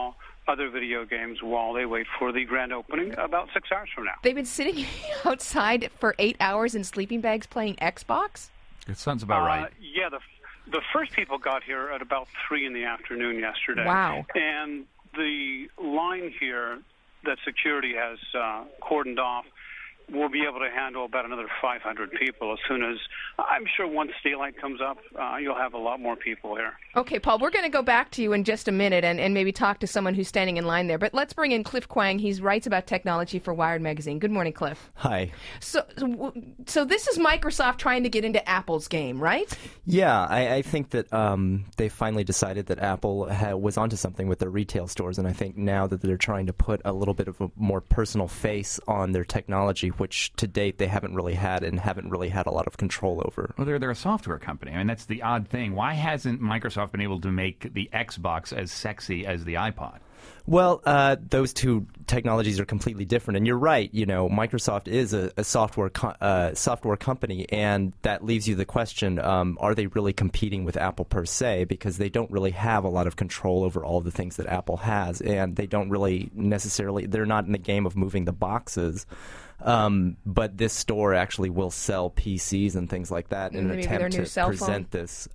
other video games while they wait for the grand opening about 6 hours from now. They've been sitting outside for 8 hours in sleeping bags playing Xbox? It sounds about right. Yeah, the first people got here at about 3 in the afternoon yesterday. Wow. And the line here that security has cordoned off will be able to handle about another 500 people as soon as, I'm sure once daylight comes up, you'll have a lot more people here. Okay, Paul, we're going to go back to you in just a minute and maybe talk to someone who's standing in line there. But let's bring in Cliff Kwang. He writes about technology for Wired Magazine. Good morning, Cliff. Hi. So this is Microsoft trying to get into Apple's game, right? Yeah, I think that they finally decided that Apple was onto something with their retail stores, and I think now that they're trying to put a little bit of a more personal face on their technology, which to date they haven't really had and haven't really had a lot of control over. Well, they're a software company. I mean, that's the odd thing. Why hasn't Microsoft been able to make the Xbox as sexy as the iPod? Well, those two technologies are completely different, and you're right. You know, Microsoft is a software company, and that leaves you the question: are they really competing with Apple per se? Because they don't really have a lot of control over all of the things that Apple has, and they don't really necessarily—they're not in the game of moving the boxes. But this store actually will sell PCs and things like that in an attempt to present this.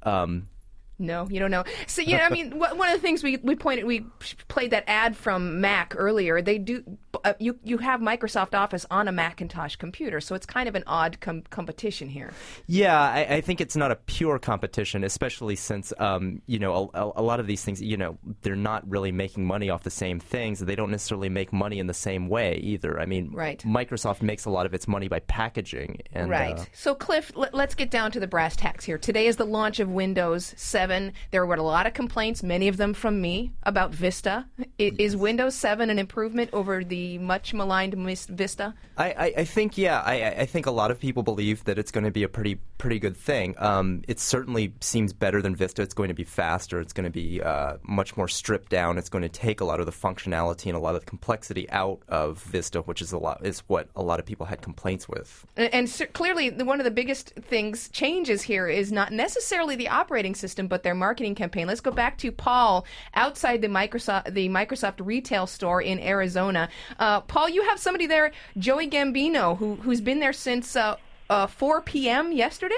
No, you don't know. So, you know, I mean, one of the things we played that ad from Mac earlier. They do. You have Microsoft Office on a Macintosh computer, so it's kind of an odd competition here. Yeah, I think it's not a pure competition, especially since you know a lot of these things, you know, they're not really making money off the same things. They don't necessarily make money in the same way either. I mean, Microsoft makes a lot of its money by packaging. And, right. So, Cliff, let's get down to the brass tacks here. Today is the launch of Windows 7. There were a lot of complaints, many of them from me, about Vista. Is Windows 7 an improvement over the much maligned Vista? I think, yeah. I think a lot of people believe that it's going to be a pretty good thing. It certainly seems better than Vista. It's going to be faster. It's going to be much more stripped down. It's going to take a lot of the functionality and a lot of the complexity out of Vista, which is what a lot of people had complaints with. And clearly, one of the biggest changes here is not necessarily the operating system, but their marketing campaign. Let's go back to Paul outside the Microsoft retail store in Arizona. Paul, you have somebody there, Joey Gambino, who's been there since 4 p.m. yesterday?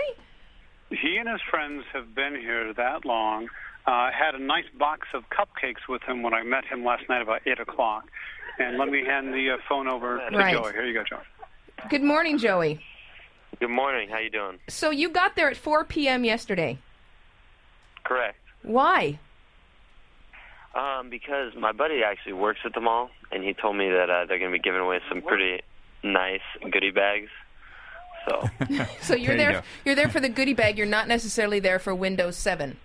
He and his friends have been here that long. Had a nice box of cupcakes with him when I met him last night about 8 o'clock. And let me hand the phone over to Joey. Here you go, Joey. Good morning, Joey. Good morning. How you doing? So you got there at 4 p.m. yesterday. Correct. Why? Because my buddy actually works at the mall, and he told me that they're going to be giving away some pretty nice goodie bags. So, so you're there. You're there for the goodie bag. You're not necessarily there for Windows 7.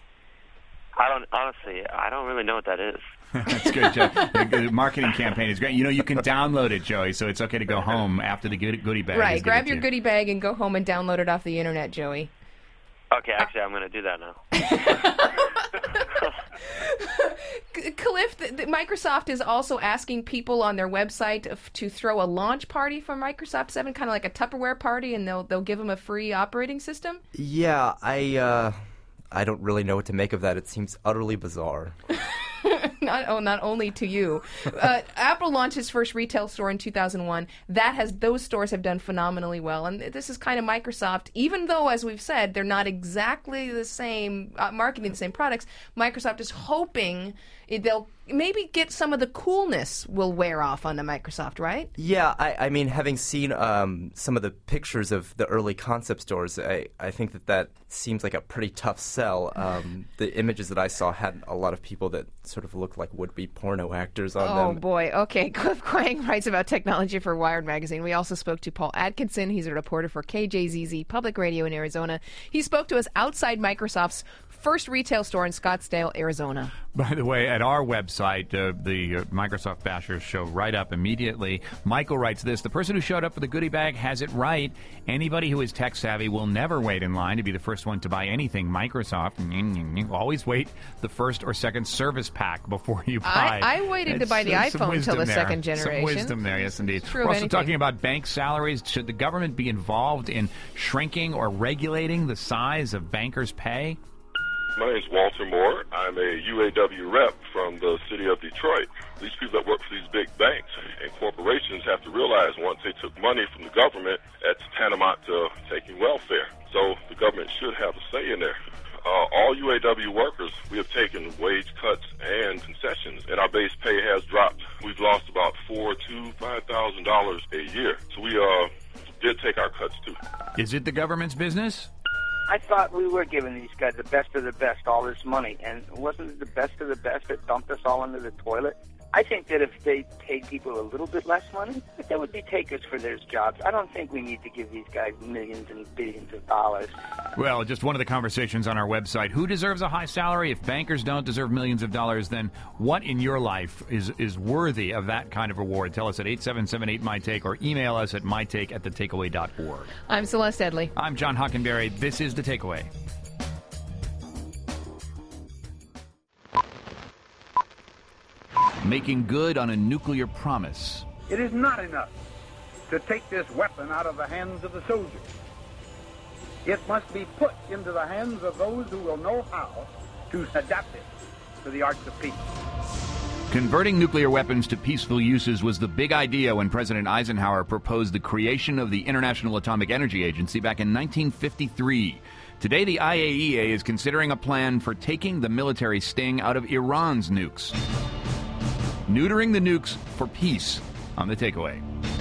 I don't really know what that is. That's good, Joe. The marketing campaign is great. You know, you can download it, Joey, so it's okay to go home after the goodie bag. Right. Grab your goodie bag and go home and download it off the internet, Joey. Okay, actually, I'm going to do that now. Cliff, Microsoft is also asking people on their website to throw a launch party for Microsoft 7, kind of like a Tupperware party, and they'll give them a free operating system? Yeah, I don't really know what to make of that. It seems utterly bizarre. Not only to you. Apple launched its first retail store in 2001. Those stores have done phenomenally well, and this is kind of Microsoft. Even though, as we've said, they're not exactly the same, marketing the same products. Microsoft is hoping they'll maybe get some of the coolness will wear off onto Microsoft, right? Yeah, I mean, having seen some of the pictures of the early concept stores, I think that seems like a pretty tough sell. The images that I saw had a lot of people that sort of looked like would-be porno actors on them. Oh, boy. Okay. Cliff Kwang writes about technology for Wired Magazine. We also spoke to Paul Atkinson. He's a reporter for KJZZ Public Radio in Arizona. He spoke to us outside Microsoft's first retail store in Scottsdale, Arizona. By the way, at our website, the Microsoft Bashers show right up immediately. Michael writes this: the person who showed up for the goodie bag has it right. Anybody who is tech savvy will never wait in line to be the first one to buy anything Microsoft. Always wait the first or second service pack before you buy. I waited to buy the iPhone until the second generation. Some wisdom there, yes, indeed. We're also talking about bank salaries. Should the government be involved in shrinking or regulating the size of bankers' pay? My name is Walter Moore. I'm a UAW rep from the city of Detroit. These people that work for these big banks and corporations have to realize once they took money from the government, that's tantamount to taking welfare. So the government should have a say in there. All UAW workers, we have taken wage cuts and concessions, and our base pay has dropped. We've lost about $4,000 to $5,000 a year. So we did take our cuts too. Is it the government's business? I thought we were giving these guys the best of the best all this money, and wasn't it the best of the best that dumped us all into the toilet? I think that if they paid people a little bit less money, that they would be takers for their jobs. I don't think we need to give these guys millions and billions of dollars. Well, just one of the conversations on our website. Who deserves a high salary? If bankers don't deserve millions of dollars, then what in your life is worthy of that kind of reward? Tell us at 877-8MyTake or email us at mytake@thetakeaway.org. I'm Celeste Headlee. I'm John Hockenberry. This is The Takeaway. Making good on a nuclear promise. It is not enough to take this weapon out of the hands of the soldiers. It must be put into the hands of those who will know how to adapt it to the arts of peace. Converting nuclear weapons to peaceful uses was the big idea when President Eisenhower proposed the creation of the International Atomic Energy Agency back in 1953. Today, the IAEA is considering a plan for taking the military sting out of Iran's nukes. Neutering the nukes for peace on The Takeaway.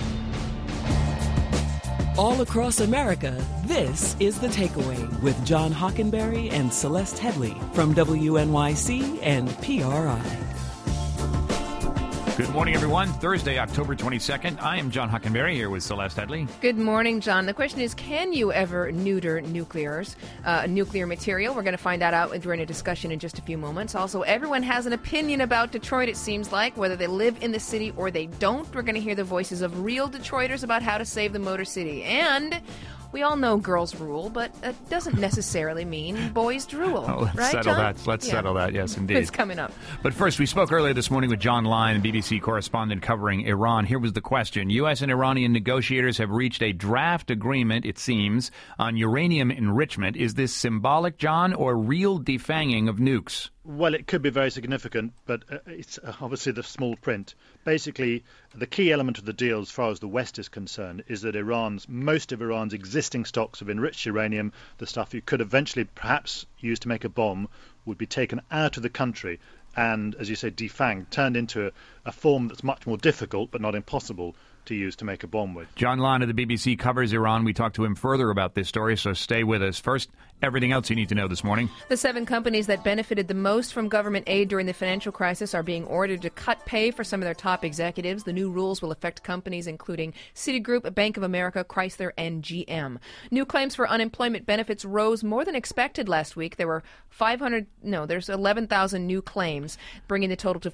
All across America, this is The Takeaway with John Hockenberry and Celeste Headlee from WNYC and PRI. Good morning, everyone. Thursday, October 22nd. I am John Hockenberry here with Celeste Headlee. Good morning, John. The question is, can you ever neuter nuclear material? We're going to find that out during a discussion in just a few moments. Also, everyone has an opinion about Detroit, it seems like, whether they live in the city or they don't. We're going to hear the voices of real Detroiters about how to save the Motor City. And we all know girls rule, but it doesn't necessarily mean boys drool. Oh, let's right, settle John? that. Let's settle that. Yes, indeed. It's coming up. But first, we spoke earlier this morning with John Lyon, BBC correspondent covering Iran. Here was the question. U.S. and Iranian negotiators have reached a draft agreement, it seems, on uranium enrichment. Is this symbolic, John, or real defanging of nukes? Well, it could be very significant, but it's obviously the small print. Basically, the key element of the deal, as far as the West is concerned, is that most of Iran's existing stocks of enriched uranium, the stuff you could eventually perhaps use to make a bomb, would be taken out of the country and, as you say, defanged, turned into a form that's much more difficult but not impossible to use to make a bomb with. John Lyon of the BBC covers Iran. We talked to him further about this story, so stay with us. First, everything else you need to know this morning. The 7 companies that benefited the most from government aid during the financial crisis are being ordered to cut pay for some of their top executives. The new rules will affect companies including Citigroup, Bank of America, Chrysler, and GM. New claims for unemployment benefits rose more than expected last week. There were there's 11,000 new claims, bringing the total to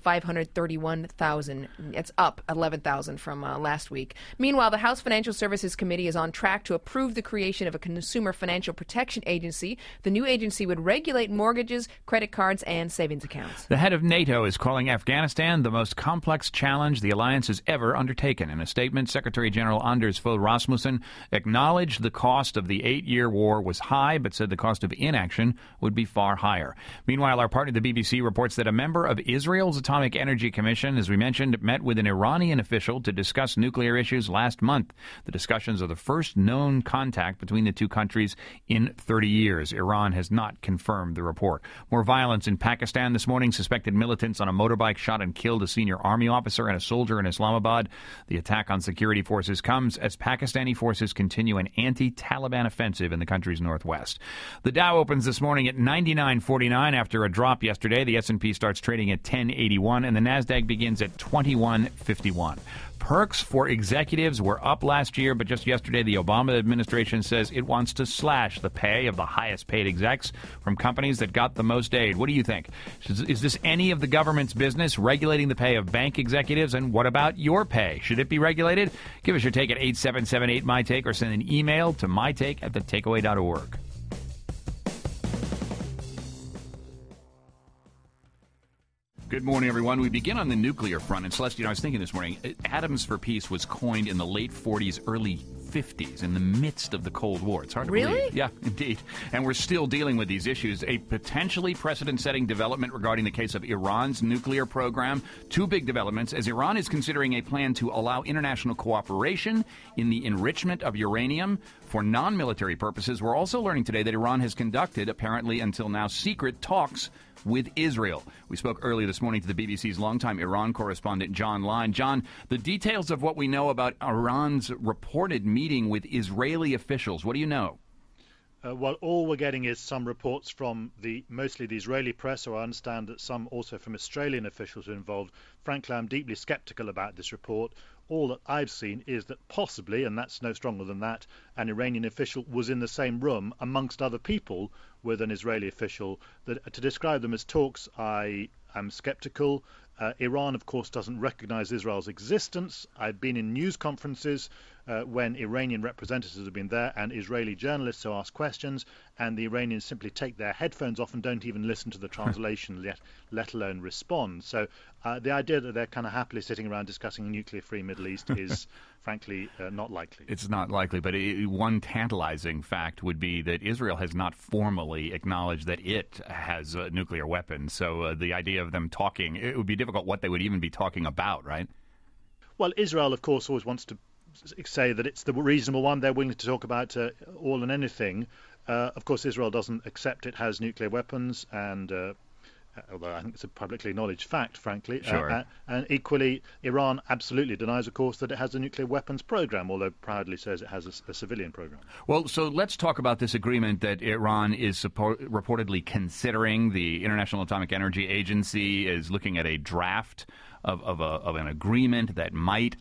531,000. It's up 11,000 from last week. Meanwhile, the House Financial Services Committee is on track to approve the creation of a Consumer Financial Protection Agency. The new agency would regulate mortgages, credit cards, and savings accounts. The head of NATO is calling Afghanistan the most complex challenge the alliance has ever undertaken. In a statement, Secretary General Anders Fogh Rasmussen acknowledged the cost of the 8-year war was high, but said the cost of inaction would be far higher. Meanwhile, our partner, the BBC, reports that a member of Israel's Atomic Energy Commission, as we mentioned, met with an Iranian official to discuss nuclear issues last month. The discussions are the first known contact between the two countries in 30 years. Iran has not confirmed the report. More violence in Pakistan this morning. Suspected militants on a motorbike shot and killed a senior army officer and a soldier in Islamabad. The attack on security forces comes as Pakistani forces continue an anti-Taliban offensive in the country's northwest. The Dow opens this morning at 99.49 after a drop yesterday. The S&P starts trading at 10.81 and the Nasdaq begins at 21.51. Perks for executives were up last year, but just yesterday the Obama administration says it wants to slash the pay of the highest paid execs from companies that got the most aid. What do you think? Is this any of the government's business, regulating the pay of bank executives? And what about your pay? Should it be regulated? Give us your take at 877-8MyTake or send an email to mytake@thetakeaway.org. Good morning, everyone. We begin on the nuclear front. And Celeste, I was thinking this morning, Atoms for Peace was coined in the late 40s, early 1950s, in the midst of the Cold War. It's hard to Really? believe. Yeah, indeed. And we're still dealing with these issues. A potentially precedent-setting development regarding the case of Iran's nuclear program. Two big developments, as Iran is considering a plan to allow international cooperation in the enrichment of uranium for non-military purposes. We're also learning today that Iran has conducted, apparently until now, secret talks with Israel. We spoke earlier this morning to the BBC's longtime Iran correspondent, John Line. John, the details of what we know about Iran's reported meeting with Israeli officials, what do you know? Well, all we're getting is some reports from mostly the Israeli press, or I understand that some also from Australian officials are involved. Frankly, I'm deeply sceptical about this report. All that I've seen is that possibly, and that's no stronger than that, an Iranian official was in the same room amongst other people with an Israeli official. That to describe them as talks, I am sceptical. Iran, of course, doesn't recognize Israel's existence. I've been in news conferences when Iranian representatives have been there and Israeli journalists who ask questions, and the Iranians simply take their headphones off and don't even listen to the translation, let alone respond. So the idea that they're kind of happily sitting around discussing a nuclear-free Middle East is, frankly, not likely. It's not likely, but one tantalizing fact would be that Israel has not formally acknowledged that it has nuclear weapons. So the idea of them talking, it would be difficult what they would even be talking about, right? Well, Israel, of course, always wants to say that it's the reasonable one. They're willing to talk about all and anything. Of course, Israel doesn't accept it has nuclear weapons, and although I think it's a publicly acknowledged fact, frankly. Sure. And equally, Iran absolutely denies, of course, that it has a nuclear weapons program, although proudly says it has a civilian program. Well, so let's talk about this agreement that Iran is reportedly considering. The International Atomic Energy Agency is looking at a draft of an agreement that might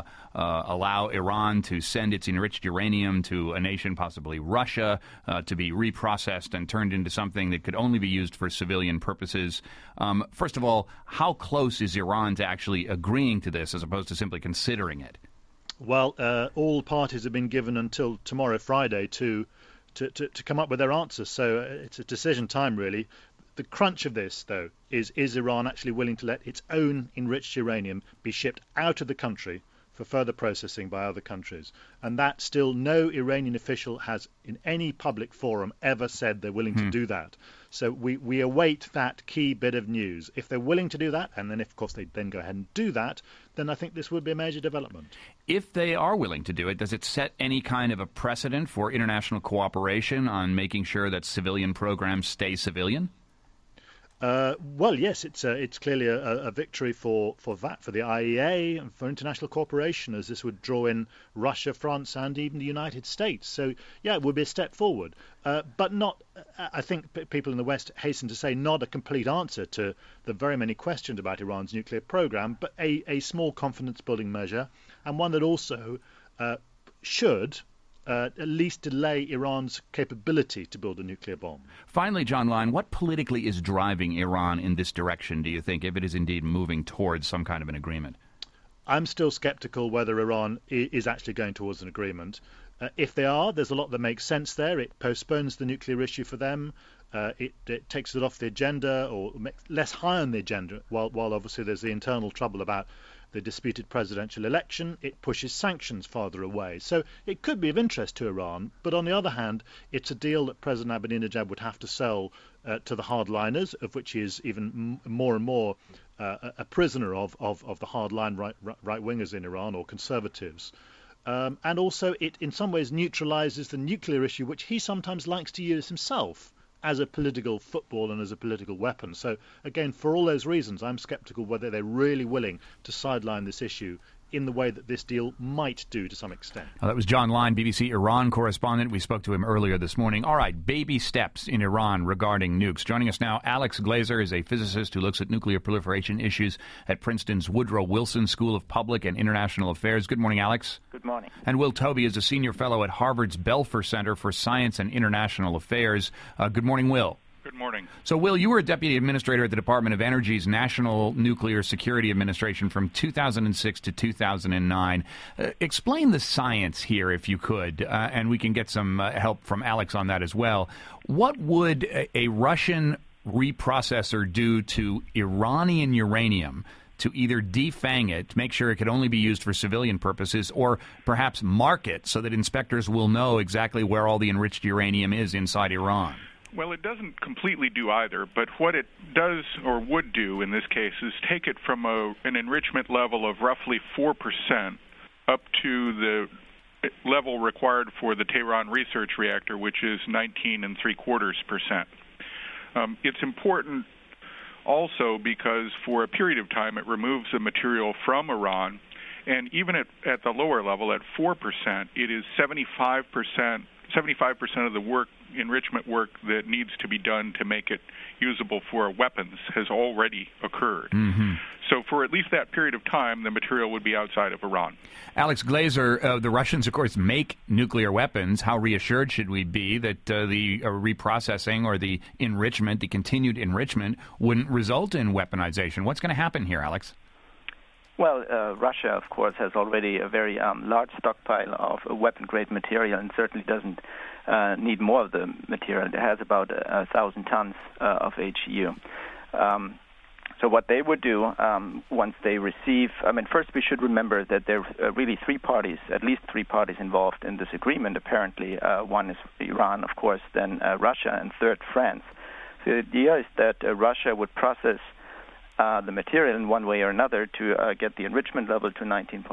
allow Iran to send its enriched uranium to a nation, possibly Russia, to be reprocessed and turned into something that could only be used for civilian purposes. First of all, how close is Iran to actually agreeing to this as opposed to simply considering it? Well, all parties have been given until tomorrow, Friday, to come up with their answers. So it's a decision time, really. The crunch of this, though, is Iran actually willing to let its own enriched uranium be shipped out of the country for further processing by other countries? And that still no Iranian official has in any public forum ever said they're willing to do that. So we await that key bit of news. If they're willing to do that, and then if, of course, they then go ahead and do that, then I think this would be a major development. If they are willing to do it, does it set any kind of a precedent for international cooperation on making sure that civilian programs stay civilian? Well, yes, it's clearly a victory for that, for the IEA and for international cooperation, as this would draw in Russia, France, and even the United States. So, yeah, it would be a step forward, but not, I think people in the West hasten to say, not a complete answer to the very many questions about Iran's nuclear program, but a small confidence-building measure, and one that also should at least delay Iran's capability to build a nuclear bomb. Finally, John Line, what politically is driving Iran in this direction, do you think, if it is indeed moving towards some kind of an agreement? I'm still skeptical whether Iran is actually going towards an agreement. If they are, there's a lot that makes sense there. It postpones the nuclear issue for them. It takes it off the agenda, or less high on the agenda, while obviously there's the internal trouble about the disputed presidential election. It pushes sanctions farther away. So it could be of interest to Iran, but on the other hand, it's a deal that President Ahmadinejad would have to sell to the hardliners, of which he is even more and more a prisoner of the hardline right-wingers in Iran, or conservatives. And also it in some ways neutralizes the nuclear issue, which he sometimes likes to use himself as a political football and as a political weapon. So, again, for all those reasons, I'm sceptical whether they're really willing to sideline this issue in the way that this deal might do to some extent. Well, that was John Line, BBC Iran correspondent. We spoke to him earlier this morning. All right, baby steps in Iran regarding nukes. Joining us now, Alex Glazer is a physicist who looks at nuclear proliferation issues at Princeton's Woodrow Wilson School of Public and International Affairs. Good morning, Alex. Good morning. And Will Tobey is a senior fellow at Harvard's Belfer Center for Science and International Affairs. Good morning, Will. Good morning. So, Will, you were a deputy administrator at the Department of Energy's National Nuclear Security Administration from 2006 to 2009. Explain the science here, if you could, and we can get some help from Alex on that as well. What would a Russian reprocessor do to Iranian uranium to either defang it, make sure it could only be used for civilian purposes, or perhaps mark it so that inspectors will know exactly where all the enriched uranium is inside Iran? Well, it doesn't completely do either, but what it does or would do in this case is take it from an enrichment level of roughly 4% up to the level required for the Tehran Research Reactor, which is 19.75%. It's important also because for a period of time it removes the material from Iran, and even at the lower level, at 4%, it is 75% of the enrichment work that needs to be done to make it usable for weapons has already occurred. Mm-hmm. So for at least that period of time, the material would be outside of Iran. Alex Glazer, the Russians, of course, make nuclear weapons. How reassured should we be that the reprocessing or the enrichment, the continued enrichment, wouldn't result in weaponization? What's going to happen here, Alex? Well, Russia, of course, has already a very large stockpile of weapon-grade material and certainly doesn't need more of the material. It has about 1,000 tons of HEU. So what they would do once they receive, first we should remember that there are really at least three parties involved in this agreement, apparently. One is Iran, of course, then Russia, and third, France. So the idea is that Russia would process the material in one way or another to get the enrichment level to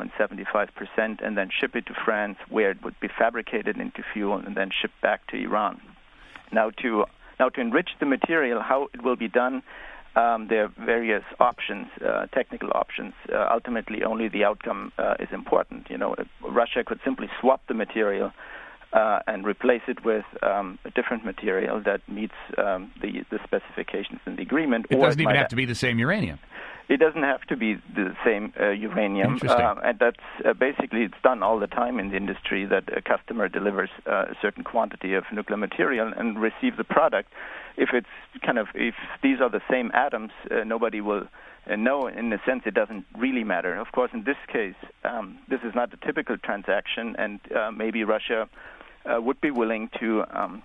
19.75% and then ship it to France, where it would be fabricated into fuel and then shipped back to Iran. Now to enrich the material, how it will be done, there are various options, technical options. Ultimately, only the outcome is important. Russia could simply swap the material and replace it with a different material that meets the specifications in the agreement. It doesn't even have to be the same uranium. It doesn't have to be the same uranium. Interesting. And that's basically, it's done all the time in the industry that a customer delivers a certain quantity of nuclear material and receives the product. If these are the same atoms, nobody will know. In a sense, it doesn't really matter. Of course, in this case, this is not a typical transaction, and maybe Russia would be willing to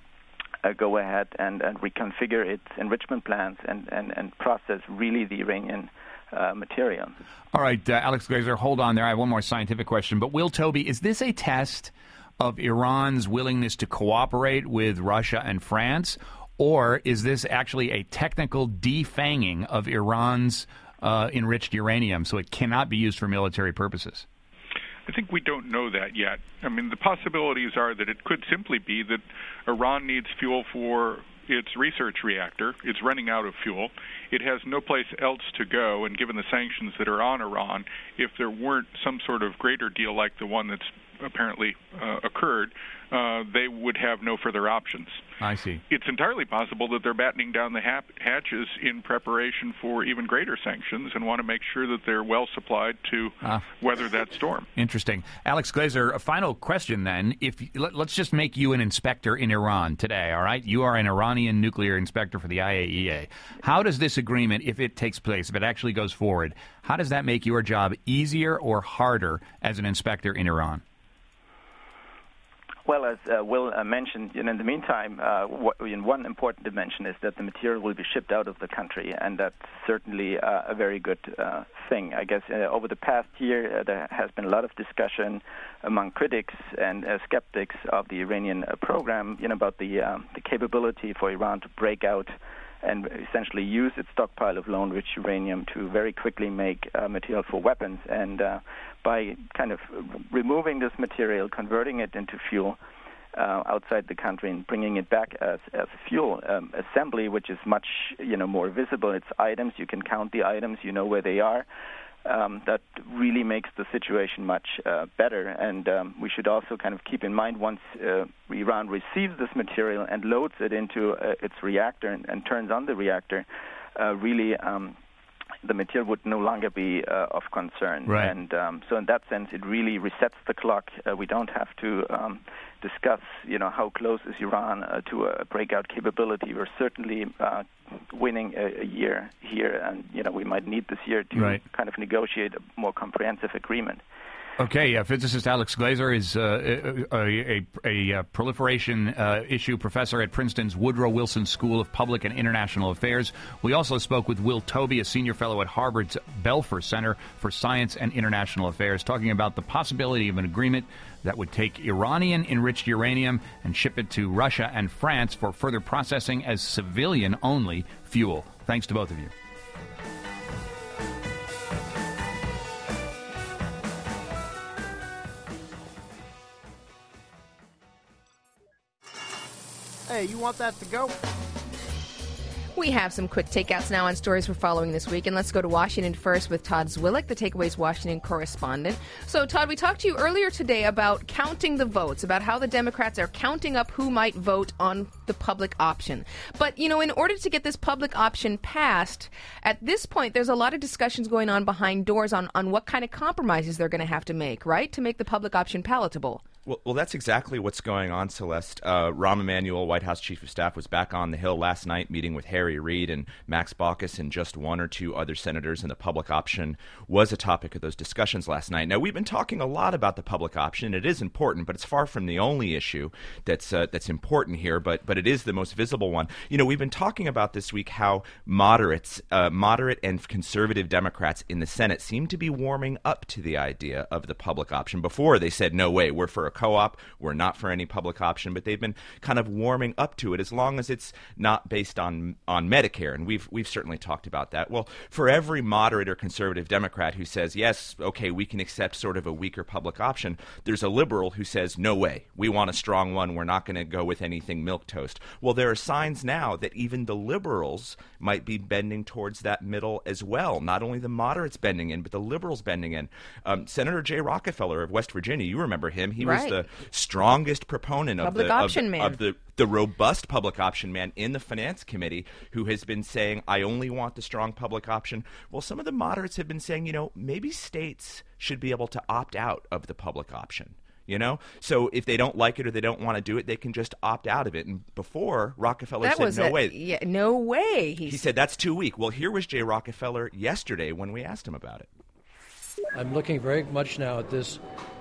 go ahead and reconfigure its enrichment plans and process really the Iranian material. All right, Alex Glazer, hold on there. I have one more scientific question. But Will Toby, is this a test of Iran's willingness to cooperate with Russia and France, or is this actually a technical defanging of Iran's enriched uranium so it cannot be used for military purposes? I think we don't know that yet. The possibilities are that it could simply be that Iran needs fuel for its research reactor. It's running out of fuel. It has no place else to go, and given the sanctions that are on Iran, if there weren't some sort of greater deal like the one that's apparently occurred, they would have no further options. I see. It's entirely possible that they're battening down the hatches in preparation for even greater sanctions and want to make sure that they're well supplied to weather that storm. Interesting. Alex Glazer, a final question then. Let's just make you an inspector in Iran today, all right? You are an Iranian nuclear inspector for the IAEA. How does this agreement, if it takes place, if it actually goes forward, how does that make your job easier or harder as an inspector in Iran? Well, as Will mentioned, in the meantime, one important dimension is that the material will be shipped out of the country, and that's certainly a very good thing. I guess over the past year, there has been a lot of discussion among critics and skeptics of the Iranian program, about the capability for Iran to break out and essentially use its stockpile of low-enriched uranium to very quickly make material for weapons. And by kind of removing this material, converting it into fuel outside the country and bringing it back as fuel assembly, which is much more visible. It's items. You can count the items. You know where they are. That really makes the situation much better. And we should also kind of keep in mind once Iran receives this material and loads it into its reactor and turns on the reactor, really the material would no longer be of concern. Right. And so in that sense, it really resets the clock. We don't have to discuss, how close is Iran to a breakout capability. We're certainly winning a year here, and we might need this year to kind of negotiate a more comprehensive agreement. Okay, physicist Alex Glazer is a proliferation issue professor at Princeton's Woodrow Wilson School of Public and International Affairs. We also spoke with Will Tobey, a senior fellow at Harvard's Belfer Center for Science and International Affairs, talking about the possibility of an agreement that would take Iranian-enriched uranium and ship it to Russia and France for further processing as civilian-only fuel. Thanks to both of you. Hey, you want that to go? We have some quick takeouts now on stories we're following this week, and let's go to Washington first with Todd Zwillich, the Takeaways Washington correspondent. So, Todd, we talked to you earlier today about counting the votes, about how the Democrats are counting up who might vote on the public option. But, you know, in order to get this public option passed, at this point, there's a lot of discussions going on behind doors on what kind of compromises they're going to have to make, right, to make the public option palatable. Well, that's exactly what's going on, Celeste. Rahm Emanuel, White House Chief of Staff, was back on the Hill last night meeting with Harry Reid and Max Baucus and just one or two other senators, and the public option was a topic of those discussions last night. Now, we've been talking a lot about the public option. It is important, but it's far from the only issue that's important here, but it is the most visible one. You know, we've been talking about this week how moderate and conservative Democrats in the Senate seem to be warming up to the idea of the public option. Before, they said, no way, we're for a co-op, we're not for any public option, but they've been kind of warming up to it as long as it's not based on Medicare, and we've certainly talked about that. Well, for every moderate or conservative Democrat who says, yes, okay, we can accept sort of a weaker public option, there's a liberal who says, no way, we want a strong one, we're not going to go with anything milquetoast. Well, there are signs now that even the liberals might be bending towards that middle as well. Not only the moderates bending in, but the liberals bending in. Senator Jay Rockefeller of West Virginia, you remember him, he was the strongest proponent of the robust public option man in the Finance Committee, who has been saying, I only want the strong public option. Well, some of the moderates have been saying, you know, maybe states should be able to opt out of the public option. You know, so if they don't like it or they don't want to do it, they can just opt out of it. And before, Rockefeller said, no way. Yeah, no way. He said, that's too weak. Well, here was Jay Rockefeller yesterday when we asked him about it. I'm looking very much now at this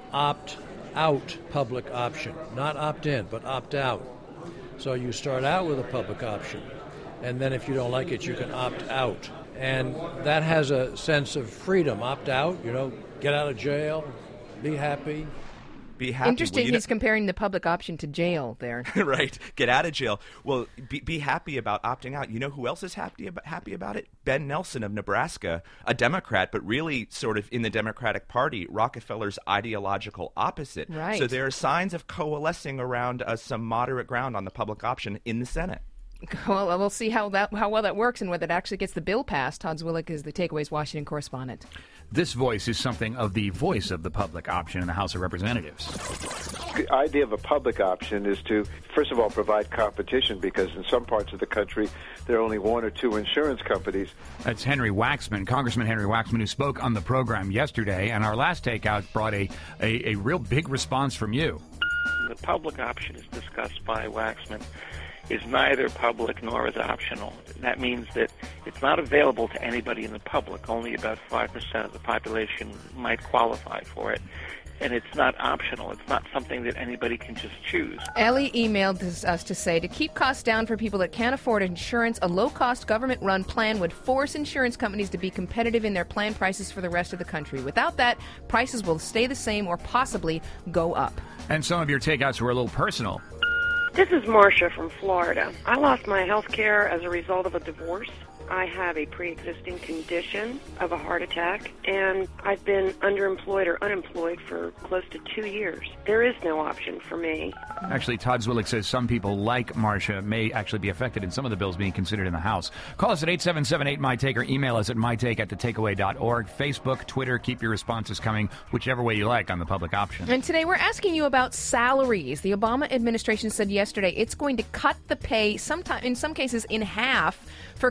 opt-out public option. Not opt-in, but opt-out. So you start out with a public option, and then if you don't like it, you can opt out. And that has a sense of freedom. Opt out, you know, get out of jail, be happy. Be happy. Interesting, he's comparing the public option to jail there. Right. Get out of jail. Well, be happy about opting out. You know who else is happy about it? Ben Nelson of Nebraska, a Democrat, but really sort of in the Democratic Party, Rockefeller's ideological opposite. Right. So there are signs of coalescing around some moderate ground on the public option in the Senate. Well, we'll see how well that works and whether it actually gets the bill passed. Todd Zwillich is the Takeaways Washington correspondent. This voice is something of the voice of the public option in the House of Representatives. The idea of a public option is to, first of all, provide competition, because in some parts of the country there are only one or two insurance companies. That's Henry Waxman, Congressman Henry Waxman, who spoke on the program yesterday, and our last takeout brought a real big response from you. The public option is discussed by Waxman is neither public nor is optional. That means that it's not available to anybody in the public. Only about 5% of the population might qualify for it. And it's not optional. It's not something that anybody can just choose. Ellie emailed us to say, to keep costs down for people that can't afford insurance, a low-cost government-run plan would force insurance companies to be competitive in their plan prices for the rest of the country. Without that, prices will stay the same or possibly go up. And some of your takeouts were a little personal. This is Marcia from Florida. I lost my health care as a result of a divorce. I have a pre-existing condition of a heart attack, and I've been underemployed or unemployed for close to 2 years. There is no option for me. Actually, Todd Zwillich says some people like Marcia may actually be affected in some of the bills being considered in the House. Call us at 877-8MyTake or email us at mytake@thetakeaway.org. Facebook, Twitter, keep your responses coming whichever way you like on the public option. And today we're asking you about salaries. The Obama administration said yesterday it's going to cut the pay, in some cases in half, for companies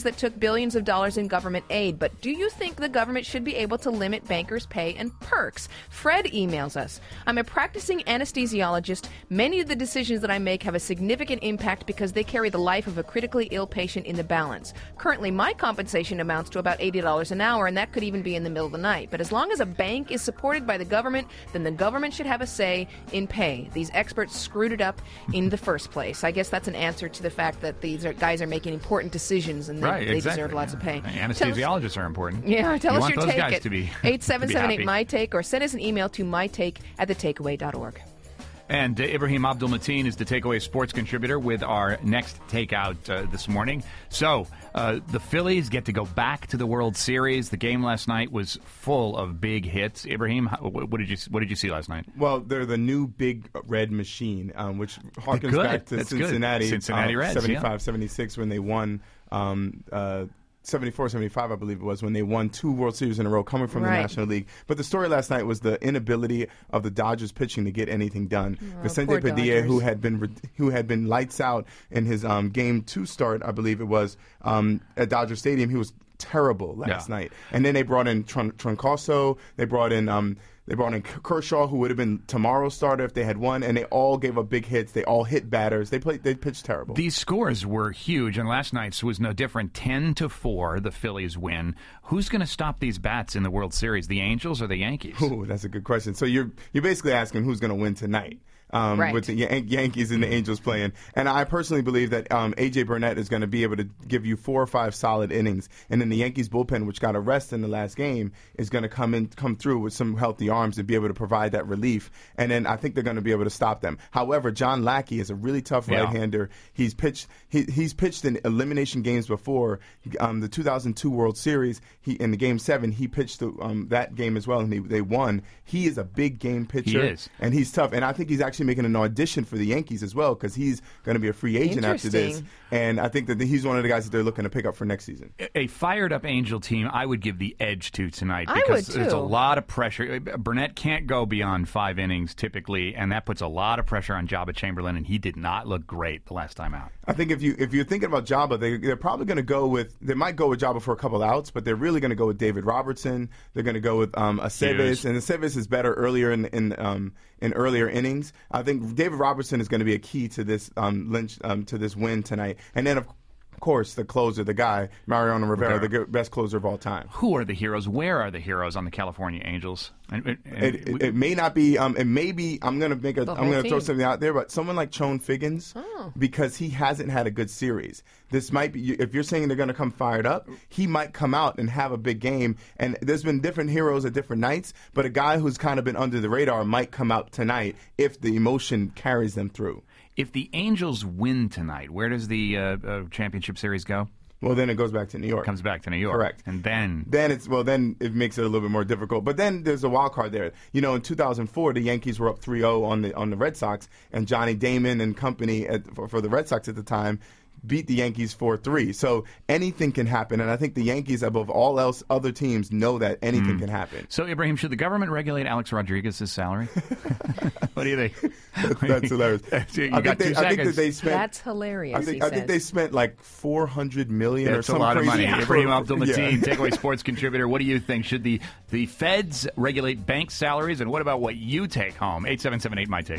that took billions of dollars in government aid. But do you think the government should be able to limit bankers' pay and perks? Fred emails us. I'm a practicing anesthesiologist. Many of the decisions that I make have a significant impact because they carry the life of a critically ill patient in the balance. Currently, my compensation amounts to about $80 an hour, and that could even be in the middle of the night. But as long as a bank is supported by the government, then the government should have a say in pay. These experts screwed it up in the first place. I guess that's an answer to the fact that these guys are making important decisions and they deserve lots of pay. Anesthesiologists are important. Yeah, tell us your those take guys at to be 877-8MyTake, or send us an email to mytake@thetakeaway.org. And Ibrahim Abdul-Mateen is the Takeaway Sports contributor with our next takeout this morning. So the Phillies get to go back to the World Series. The game last night was full of big hits. Ibrahim, what did you see last night? Well, they're the new big red machine, which harkens back to Cincinnati. Cincinnati Reds, 75-76 when they won. 74-75, I believe it was, when they won 2 World Series in a row coming from the National League. But the story last night was the inability of the Dodgers pitching to get anything done. Vicente Padilla, who had been lights out in his Game 2 start, I believe it was, at Dodger Stadium, he was terrible last night. And then they brought in Troncoso, they brought in Kershaw, who would have been tomorrow's starter if they had won, and they all gave up big hits. They all hit batters. They pitched terrible. These scores were huge, and last night's was no different. 10-4, the Phillies win. Who's going to stop these bats in the World Series? The Angels or the Yankees? Ooh, that's a good question. So you're basically asking who's going to win tonight. With the Yankees and the Angels playing. And I personally believe that A.J. Burnett is going to be able to give you 4 or 5 solid innings. And then the Yankees bullpen, which got a rest in the last game, is going to come through with some healthy arms to be able to provide that relief. And then I think they're going to be able to stop them. However, John Lackey is a really tough right-hander. He's pitched in elimination games before. The 2002 World Series, in the Game 7, he pitched that game as well, and they won. He is a big game pitcher. He is. And he's tough. And I think he's actually making an audition for the Yankees as well, because he's going to be a free agent after this. And I think that he's one of the guys that they're looking to pick up for next season. A fired-up Angel team I would give the edge to tonight, because there's a lot of pressure. Burnett can't go beyond 5 innings typically, and that puts a lot of pressure on Jabba Chamberlain, and he did not look great the last time out. I think if you're thinking about Jabba, they're probably going to they might go with Jabba for a couple of outs, but they're really going to go with David Robertson. They're going to go with Aceves, and Aceves is better earlier in earlier innings. I think David Robertson is going to be a key to this to this win tonight. And then, of course, the closer, the guy, Mariano Rivera, the best closer of all time. Who are the heroes? Where are the heroes on the California Angels? It may not be. It may be. I'm going to throw something out there, but someone like Chone Figgins, because he hasn't had a good series. This might be. If you're saying they're going to come fired up, he might come out and have a big game. And there's been different heroes at different nights, but a guy who's kind of been under the radar might come out tonight if the emotion carries them through. If the Angels win tonight, where does the championship series go? Well, then it goes back to New York. It comes back to New York. Correct. And then it makes it a little bit more difficult. But then there's a wild card there. You know, in 2004, the Yankees were up 3-0 on the Red Sox, and Johnny Damon and company for the Red Sox at the time beat the Yankees 4-3. So anything can happen, and I think the Yankees, above all else, other teams know that anything can happen. So, Ibrahim, should the government regulate Alex Rodriguez's salary? What do you think? That's hilarious. I think that they spent. That's hilarious. I think they spent like $400 million or something. That's a lot of money. Yeah. Ibrahim Abdul-Mateen, Takeaway Sports contributor. What do you think? Should the feds regulate bank salaries, and what about what you take home? 877-8MyTake.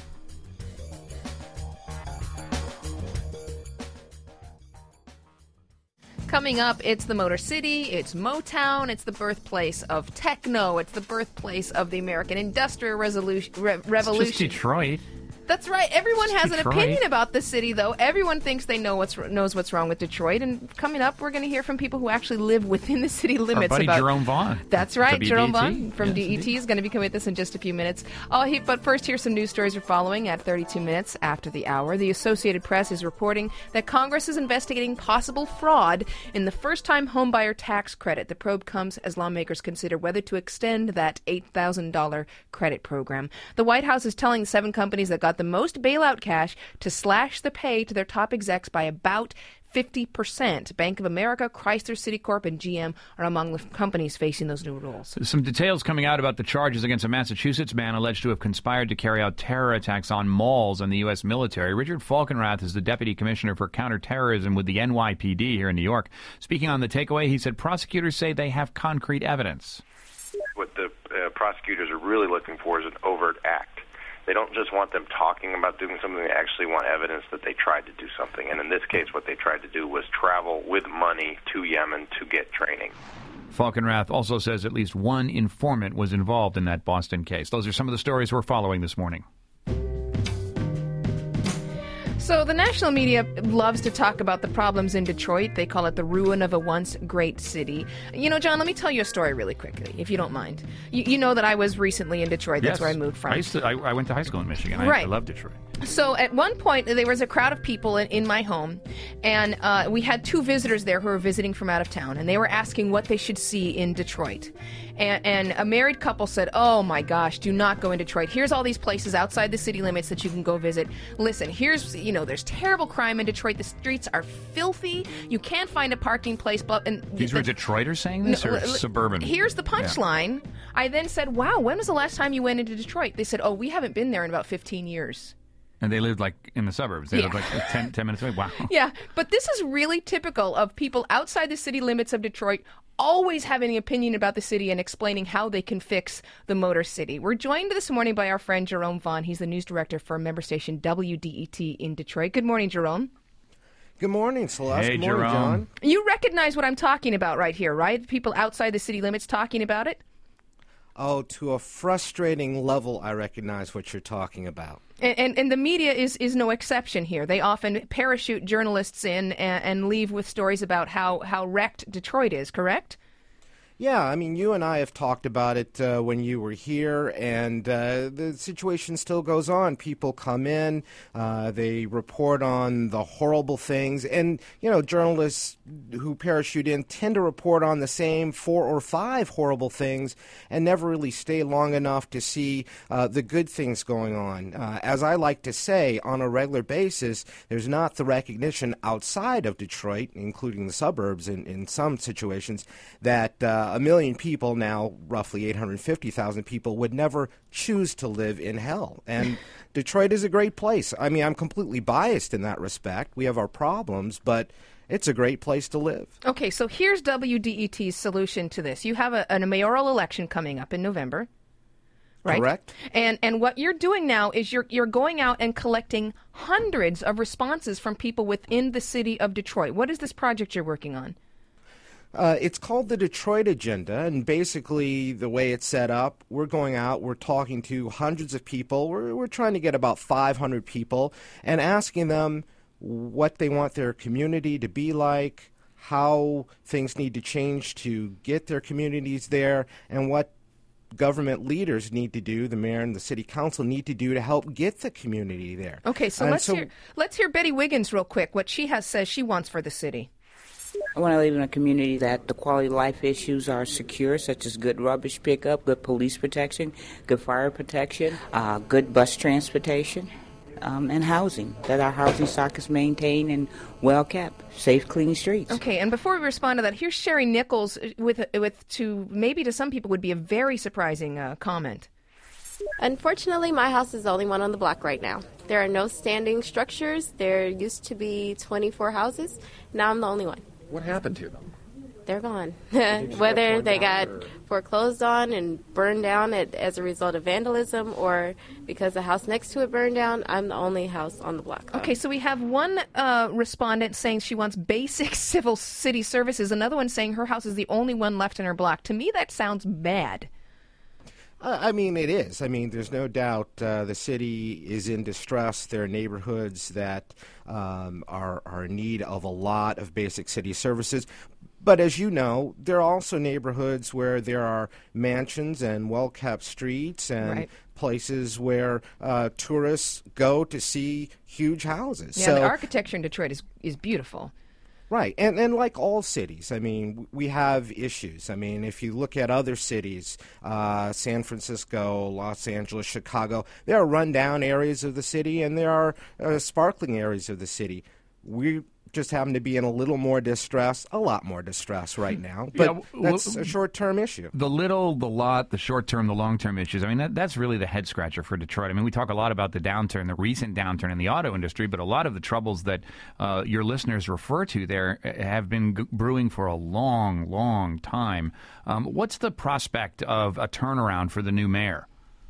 Coming up, it's the Motor City, it's Motown, it's the birthplace of techno, it's the birthplace of the American Industrial Revolution. It's just Detroit. That's right. Everyone has an Detroit. opinion about the city, though. Everyone thinks they knows what's wrong with Detroit. And coming up, we're going to hear from people who actually live within the city limits. Our buddy Jerome Vaughn. That's right. WDET. Jerome Vaughn from Yes, DET is going to be coming with us in just a few minutes. But first, here's some news stories we're following at 32 minutes after the hour. The Associated Press is reporting that Congress is investigating possible fraud in the first-time homebuyer tax credit. The probe comes as lawmakers consider whether to extend that $8,000 credit program. The White House is telling the 7 companies that got the most bailout cash to slash the pay to their top execs by about 50%. Bank of America, Chrysler, Citicorp, and GM are among the companies facing those new rules. Some details coming out about the charges against a Massachusetts man alleged to have conspired to carry out terror attacks on malls and the U.S. military. Richard Falkenrath is the Deputy Commissioner for Counterterrorism with the NYPD here in New York. Speaking on The Takeaway, he said prosecutors say they have concrete evidence. What the prosecutors are really looking for is an overt act. They don't just want them talking about doing something. They actually want evidence that they tried to do something. And in this case, what they tried to do was travel with money to Yemen to get training. Falkenrath also says at least one informant was involved in that Boston case. Those are some of the stories we're following this morning. So the national media loves to talk about the problems in Detroit. They call it the ruin of a once great city. You know, John, let me tell you a story really quickly, if you don't mind. You know that I was recently in Detroit. That's where I moved from. I went to high school in Michigan. Right. I love Detroit. So at one point, there was a crowd of people in my home, and we had two visitors there who were visiting from out of town, and they were asking what they should see in Detroit. And a married couple said, oh my gosh, do not go in Detroit. Here's all these places outside the city limits that you can go visit. Listen, there's terrible crime in Detroit. The streets are filthy. You can't find a parking place. These were Detroiters saying this, or suburban? Here's the punchline. Yeah. I then said, wow, when was the last time you went into Detroit? They said, oh, we haven't been there in about 15 years. And they lived like in the suburbs. They lived like 10 minutes away. Wow. Yeah, but this is really typical of people outside the city limits of Detroit always having an opinion about the city and explaining how they can fix the Motor City. We're joined this morning by our friend Jerome Vaughn. He's the news director for member station WDET in Detroit. Good morning, Jerome. Good morning, Celeste. Hey, Good morning, Jerome. John. You recognize what I'm talking about right here, right? People outside the city limits talking about it? Oh, to a frustrating level, I recognize what you're talking about. And the media is no exception here. They often parachute journalists in and leave with stories about how wrecked Detroit is, correct? Yeah, I mean, you and I have talked about it when you were here, and the situation still goes on. People come in, they report on the horrible things, and, you know, journalists who parachute in tend to report on the same 4 or 5 horrible things and never really stay long enough to see the good things going on. As I like to say, on a regular basis, there's not the recognition outside of Detroit, including the suburbs in some situations, that 1 million people, now roughly 850,000 people, would never choose to live in hell. And Detroit is a great place. I mean, I'm completely biased in that respect. We have our problems, but it's a great place to live. Okay, so here's WDET's solution to this. You have a mayoral election coming up in November. Right? Correct. And what you're doing now is you're going out and collecting hundreds of responses from people within the city of Detroit. What is this project you're working on? It's called the Detroit Agenda, and basically the way it's set up, we're going out, we're talking to hundreds of people. We're trying to get about 500 people and asking them what they want their community to be like, how things need to change to get their communities there, and what government leaders need to do, the mayor and the city council need to do to help get the community there. Okay, so let's hear Betty Wiggins real quick, what she says she wants for the city. I want to live in a community that the quality of life issues are secure, such as good rubbish pickup, good police protection, good fire protection, good bus transportation, and housing, that our housing stock is maintained and well kept, safe, clean streets. Okay, and before we respond to that, here's Sherry Nichols with maybe to some people would be a very surprising comment. Unfortunately, my house is the only one on the block right now. There are no standing structures. There used to be 24 houses. Now I'm the only one. What happened to them? They're gone. Whether they got foreclosed on and burned down as a result of vandalism or because the house next to it burned down, I'm the only house on the block. Okay, so we have one respondent saying she wants basic civil city services, another one saying her house is the only one left in her block. To me, that sounds bad. I mean, it is. I mean, there's no doubt the city is in distress. There are neighborhoods that are in need of a lot of basic city services. But as you know, there are also neighborhoods where there are mansions and well-kept streets and places where tourists go to see huge houses. Yeah, the architecture in Detroit is beautiful. Right, and like all cities, I mean, we have issues. I mean, if you look at other cities, San Francisco, Los Angeles, Chicago, there are rundown areas of the city and there are sparkling areas of the city. We just happen to be in a little more distress, a lot more distress right now. But that's a short-term issue. The little, the lot, the short-term, the long-term issues. I mean, that's really the head-scratcher for Detroit. I mean, we talk a lot about the downturn, the recent downturn in the auto industry, but a lot of the troubles that your listeners refer to there have been brewing for a long, long time. What's the prospect of a turnaround for the new mayor?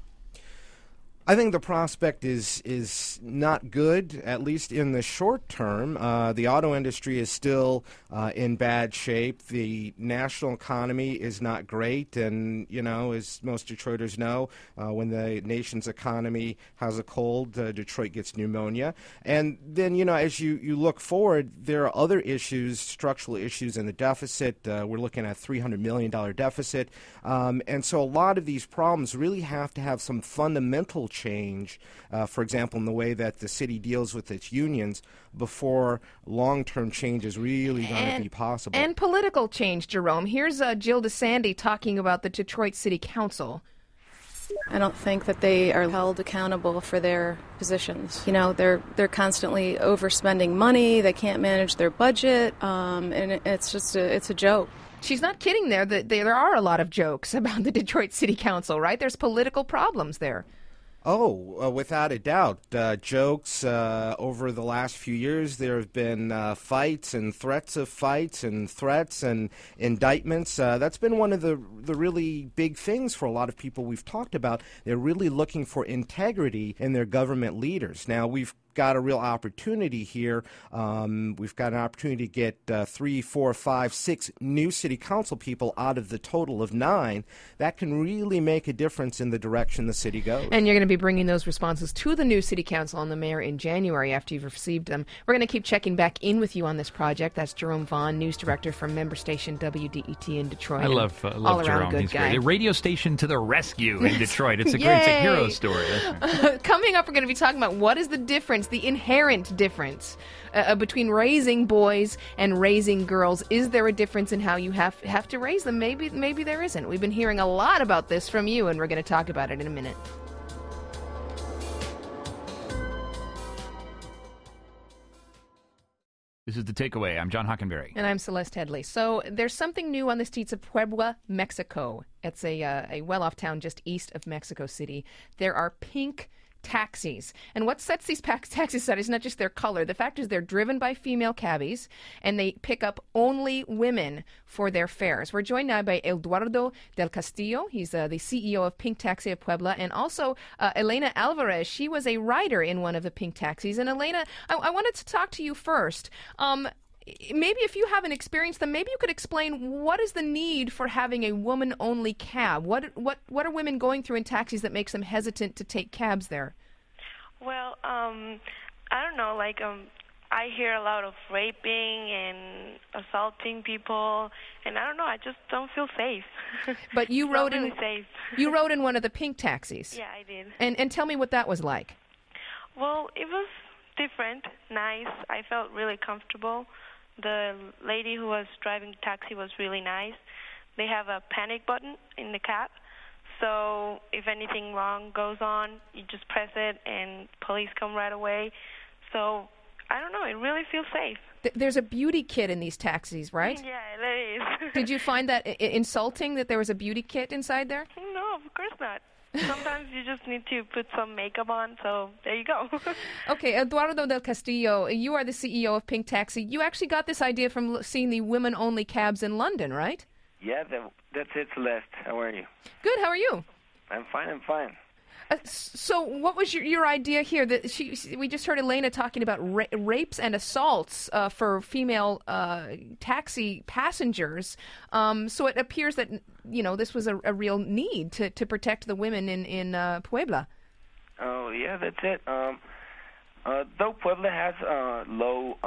I think the prospect is not good, at least in the short term. The auto industry is still in bad shape. The national economy is not great, and, as most Detroiters know, when the nation's economy has a cold, Detroit gets pneumonia. And then, as you look forward, there are other issues, structural issues in the deficit. We're looking at a $300 million deficit. And so a lot of these problems really have to have some fundamental change, for example, in the way that the city deals with its unions before long-term change is really going to be possible. And political change, Jerome. Here's Jill DeSandy talking about the Detroit City Council. I don't think that they are held accountable for their positions. They're constantly overspending money. They can't manage their budget, and it's just it's a joke. She's not kidding there. There are a lot of jokes about the Detroit City Council, right? There's political problems there. Oh, without a doubt. Jokes. Over the last few years, there have been fights and threats of fights and threats and indictments. That's been one of the really big things for a lot of people we've talked about. They're really looking for integrity in their government leaders. Now, we've got a real opportunity here. We've got an opportunity to get 3, 4, 5, 6 new city council people out of the total of 9. That can really make a difference in the direction the city goes. And you're going to be bringing those responses to the new city council and the mayor in January after you've received them. We're going to keep checking back in with you on this project. That's Jerome Vaughn, news director from member station WDET in Detroit. I love Jerome. Good He's guy. great. A radio station to the rescue in Detroit. It's a hero story. Coming up, we're going to be talking about what is the difference, the inherent difference between raising boys and raising girls. Is there a difference in how you have to raise them? Maybe there isn't. We've been hearing a lot about this from you, and we're going to talk about it in a minute. This is The Takeaway. I'm John Hockenberry. And I'm Celeste Headley. So there's something new on the streets of Puebla, Mexico. It's a well-off town just east of Mexico City. There are pink taxis. And what sets these taxis aside is not just their color. The fact is they're driven by female cabbies, and they pick up only women for their fares. We're joined now by Eduardo del Castillo. He's the CEO of Pink Taxi of Puebla, and also Elena Alvarez. She was a rider in one of the pink taxis. And Elena, I wanted to talk to you first. Maybe if you haven't experienced them, maybe you could explain what is the need for having a woman-only cab? What are women going through in taxis that makes them hesitant to take cabs there? Well, I don't know. I hear a lot of raping and assaulting people, and I don't know. I just don't feel safe. But you rode in safe. You rode in one of the pink taxis. Yeah, I did. And tell me what that was like. Well, it was different, nice. I felt really comfortable. The lady who was driving the taxi was really nice. They have a panic button in the cab, so if anything wrong goes on, you just press it and police come right away. So, I don't know, it really feels safe. There's a beauty kit in these taxis, right? Yeah, there is. Did you find that insulting that there was a beauty kit inside there? No, of course not. Sometimes you just need to put some makeup on, so there you go. Okay, Eduardo del Castillo, you are the CEO of Pink Taxi. You actually got this idea from seeing the women-only cabs in London, right? Yeah, that's it, Celeste. How are you? Good, how are you? I'm fine. So what was your idea here? We just heard Elena talking about rapes and assaults for female taxi passengers. So it appears that this was a real need to protect the women in Puebla. Oh yeah, that's it. Though Puebla has low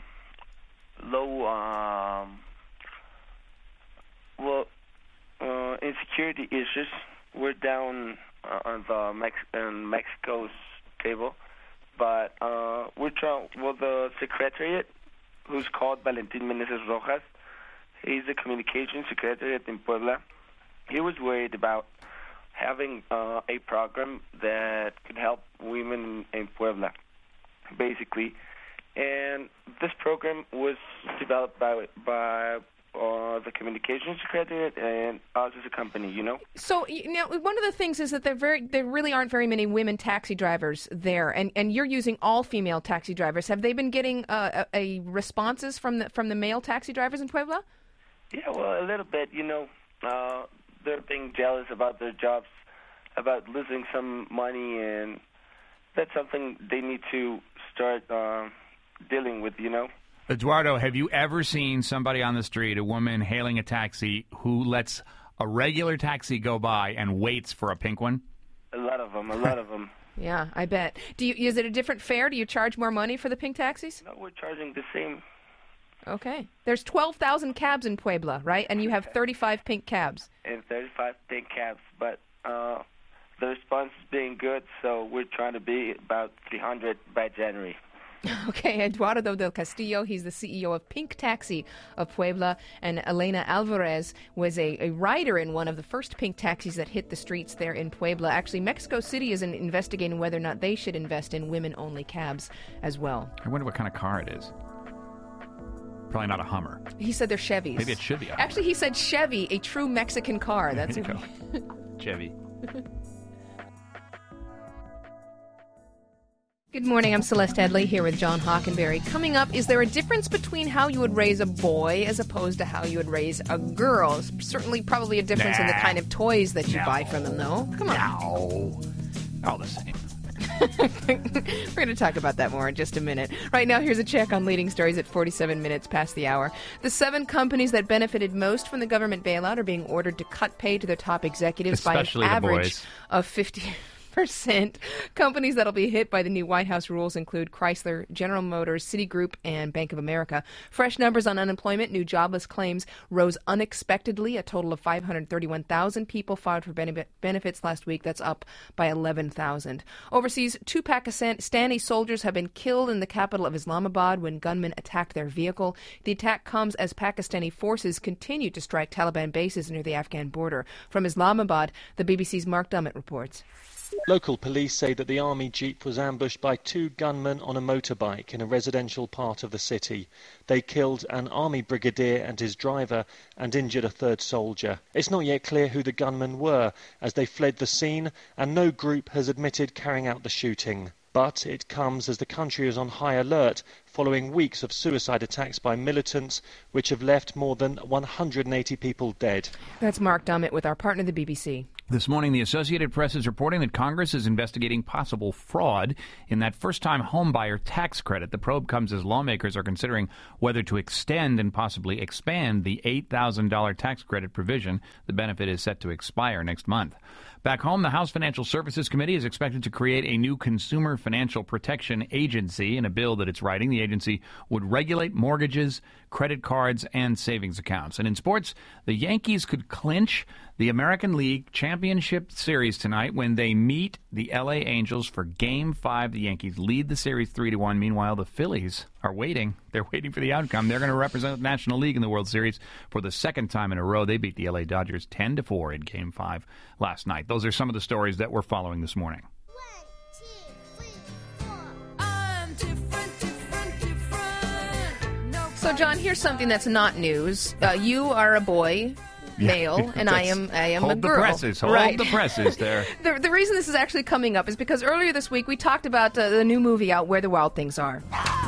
insecurity issues, we're down on the Mexico's table, but we're trying. Well, the secretariat, who's called Valentin Meneses Rojas, he's the communications secretariat in Puebla. He was worried about having a program that could help women in Puebla. Basically, And this program was developed by the communications secretariat and us as a company, So, one of the things is that there really aren't very many women taxi drivers there, and you're using all female taxi drivers. Have they been getting responses from the male taxi drivers in Puebla? Yeah, well, a little bit. They're being jealous about their jobs, about losing some money, and that's something they need to start dealing with, Eduardo, have you ever seen somebody on the street, a woman hailing a taxi, who lets a regular taxi go by and waits for a pink one? A lot of them. Yeah, I bet. Is it a different fare? Do you charge more money for the pink taxis? No, we're charging the same. Okay. There's 12,000 cabs in Puebla, right? And you have 35 pink cabs. And 35 pink cabs, but the response is being good, so we're trying to be about 300 by January. Okay, Eduardo del Castillo, he's the CEO of Pink Taxi of Puebla, and Elena Alvarez was a rider in one of the first pink taxis that hit the streets there in Puebla. Actually, Mexico City is investigating whether or not they should invest in women-only cabs as well. I wonder what kind of car it is. Probably not a Hummer. He said they're Chevys. Maybe it should be a Hummer. Actually, he said Chevy, a true Mexican car. That's there you go. Chevy. Good morning, I'm Celeste Headley here with John Hockenberry. Coming up, is there a difference between how you would raise a boy as opposed to how you would raise a girl? Certainly probably a difference in the kind of toys that you buy from them, though. Come on. No. All the same. We're going to talk about that more in just a minute. Right now, here's a check on leading stories at 47 minutes past the hour. The 7 companies that benefited most from the government bailout are being ordered to cut pay to their top executives especially by an average boys. of 50%. Companies that'll be hit by the new White House rules include Chrysler, General Motors, Citigroup, and Bank of America. Fresh numbers on unemployment. New jobless claims rose unexpectedly. A total of 531,000 people filed for benefits last week. That's up by 11,000. Overseas, 2 Pakistani soldiers have been killed in the capital of Islamabad when gunmen attacked their vehicle. The attack comes as Pakistani forces continue to strike Taliban bases near the Afghan border. From Islamabad, the BBC's Mark Dummett reports. Local police say that the army jeep was ambushed by 2 gunmen on a motorbike in a residential part of the city. They killed an army brigadier and his driver and injured a 3rd soldier. It's not yet clear who the gunmen were as they fled the scene, and no group has admitted carrying out the shooting. But it comes as the country is on high alert following weeks of suicide attacks by militants, which have left more than 180 people dead. That's Mark Dummett with our partner, the BBC. This morning, the Associated Press is reporting that Congress is investigating possible fraud in that first-time homebuyer tax credit. The probe comes as lawmakers are considering whether to extend and possibly expand the $8,000 tax credit provision. The benefit is set to expire next month. Back home, the House Financial Services Committee is expected to create a new consumer financial protection agency. In a bill that it's writing, the agency would regulate mortgages, credit cards, and savings accounts. And in sports, the Yankees could clinch the American League Championship Series tonight when they meet the LA Angels for Game 5. The Yankees lead the series 3-1. Meanwhile, the Phillies are waiting. They're waiting for the outcome. They're going to represent the National League in the World Series for the 2nd time in a row. They beat the LA Dodgers 10-4 in Game 5 last night. Those are some of the stories that we're following this morning. So, John, here's something that's not news. You are a boy, male, and I am a girl. Hold the presses there. The reason this is actually coming up is because earlier this week we talked about the new movie out, Where the Wild Things Are.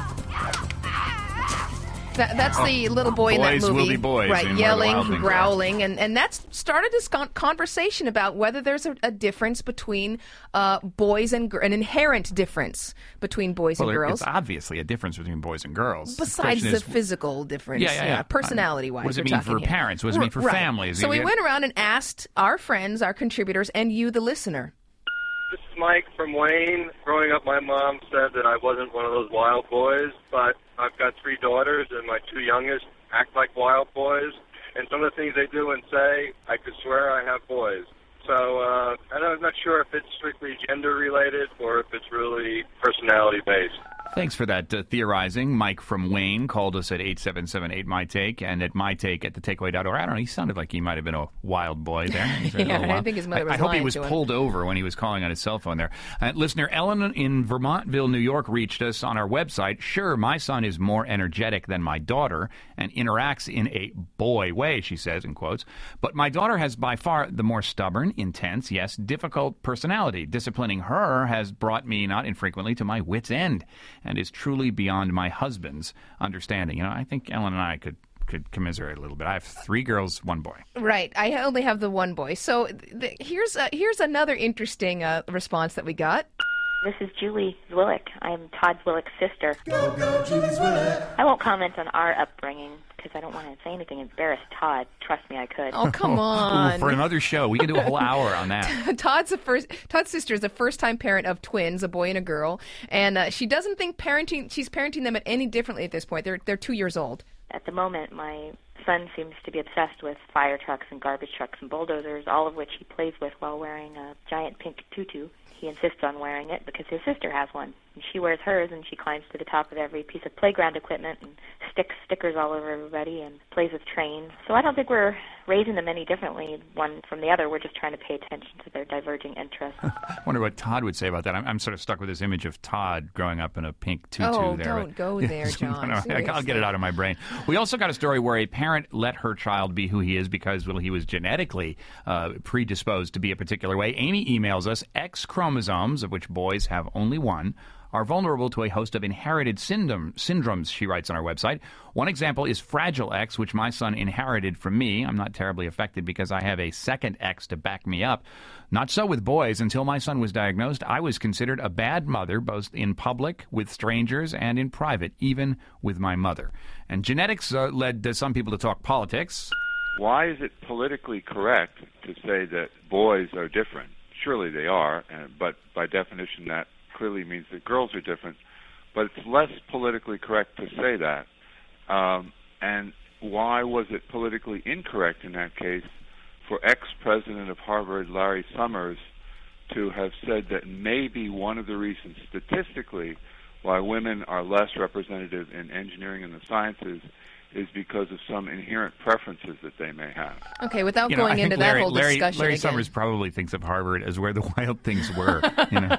That's the little boy in that movie, will be boys, right? Yelling, growling, and that's started this conversation about whether there's a difference between boys and an inherent difference between boys and girls. It's obviously a difference between boys and girls. Besides the physical difference, personality-wise. What does it mean for parents? What does it mean for families? So we went around and asked our friends, our contributors, and you, the listener. This is Mike from Wayne. Growing up, my mom said that I wasn't one of those wild boys, but I've got 3 daughters, and my 2 youngest act like wild boys. And some of the things they do and say, I could swear I have boys. So I'm not sure if it's strictly gender-related or if it's really personality-based. Thanks for that theorizing. Mike from Wayne called us at 877-8MyTake and at MyTake at thetakeaway.org. I don't know, he sounded like he might have been a wild boy there. I think his mother was I hope he lying was to him. pulled over when he was calling on his cell phone there. Listener Ellen in Vermontville, New York, reached us on our website. Sure, my son is more energetic than my daughter and interacts in a boy way, she says, in quotes. But my daughter has by far the more stubborn, intense, yes, difficult personality. Disciplining her has brought me not infrequently to my wit's end and is truly beyond my husband's understanding. You know, I think Ellen and I could commiserate a little bit. I have 3 girls, 1 boy. Right. I only have the 1 boy. So here's another interesting response that we got. This is Julie Zwillick. I'm Todd Zwillick's sister. Go, Julie Zwillick. I won't comment on our upbringing because I don't want to say anything embarrass Todd. Trust me, I could. Oh, come on. Ooh, for another show. We can do a whole hour on that. Todd's sister is a first-time parent of twins, a boy and a girl, and she doesn't think she's parenting them any differently at this point. They're 2 years old. At the moment, my son seems to be obsessed with fire trucks and garbage trucks and bulldozers, all of which he plays with while wearing a giant pink tutu. He insists on wearing it because his sister has one. And she wears hers, and she climbs to the top of every piece of playground equipment and sticks stickers all over everybody and plays with trains. So I don't think we're raising them any differently one from the other. We're just trying to pay attention to their diverging interests. I wonder what Todd would say about that. I'm sort of stuck with this image of Todd growing up in a pink tutu there. Don't go there, John. I'll get it out of my brain. We also got a story where a parent let her child be who he is because, well, he was genetically predisposed to be a particular way. Amy emails us, X chromosomes, of which boys have only one, are vulnerable to a host of inherited syndromes, she writes on our website. One example is Fragile X, which my son inherited from me. I'm not terribly affected because I have a second X to back me up. Not so with boys. Until my son was diagnosed, I was considered a bad mother, both in public, with strangers, and in private, even with my mother. And genetics led some people to talk politics. Why is it politically correct to say that boys are different? Surely they are, but by definition that clearly means that girls are different, but it's less politically correct to say that. And why was it politically incorrect in that case for ex-president of Harvard, Larry Summers, to have said that maybe one of the reasons statistically why women are less representative in engineering and the sciences is because of some inherent preferences that they may have. Okay, without going into that whole discussion Larry again. Summers probably thinks of Harvard as where the wild things were. You know,